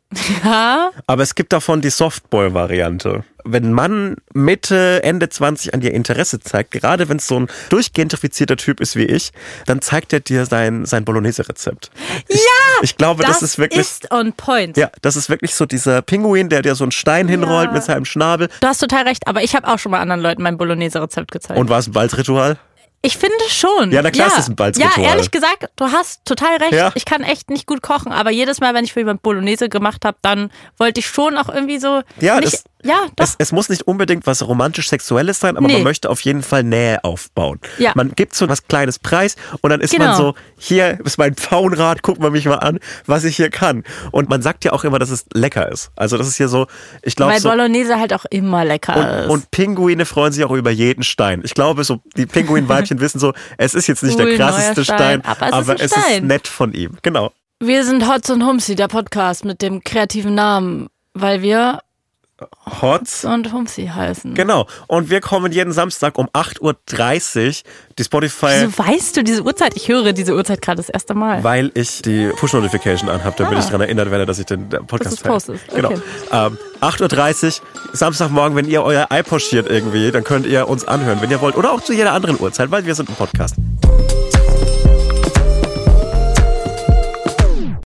Ja. Aber es gibt davon die Softboy-Variante. Wenn ein Mann Mitte, Ende 20 an dir Interesse zeigt, gerade wenn es so ein durchgentrifizierter Typ ist wie ich, dann zeigt er dir sein Bolognese-Rezept. Ich glaube, das ist wirklich... Das ist on point. Ja, das ist wirklich so dieser Pinguin, der dir so einen Stein hinrollt mit seinem Schnabel. Du hast total recht, aber ich habe auch schon mal anderen Leuten mein Bolognese-Rezept gezeigt. Und war es ein Balzritual? Ich finde schon. Ja, na klar, ist das ein Balzritual. Ja, ehrlich gesagt, du hast total recht. Ja. Ich kann echt nicht gut kochen, aber jedes Mal, wenn ich für jemanden Bolognese gemacht habe, dann wollte ich schon auch irgendwie so... Ja, doch. Es muss nicht unbedingt was romantisch-sexuelles sein, aber man möchte auf jeden Fall Nähe aufbauen. Ja. Man gibt so was Kleines preis und dann ist man so, hier ist mein Pfauenrad, guck mal mich mal an, was ich hier kann. Und man sagt ja auch immer, dass es lecker ist. Also das ist hier so, ich glaube weil Bolognese halt auch immer lecker ist. Und Pinguine freuen sich auch über jeden Stein. Ich glaube, so die Pinguinweibchen wissen so, es ist jetzt nicht der krasseste Stein, aber es ist nett von ihm. Genau. Wir sind Hotz und Humsi, der Podcast mit dem kreativen Namen, weil wir Hotz und Humsi heißen. Genau. Und wir kommen jeden Samstag um 8.30 Uhr. Die Spotify... Wieso weißt du diese Uhrzeit? Ich höre diese Uhrzeit gerade das erste Mal. Weil ich die Push-Notification anhabe, damit ich daran erinnert werde, dass ich den Podcast postest. Okay. Genau. 8.30 Uhr, Samstagmorgen, wenn ihr euer Ei pochiert irgendwie, dann könnt ihr uns anhören, wenn ihr wollt. Oder auch zu jeder anderen Uhrzeit, weil wir sind ein Podcast.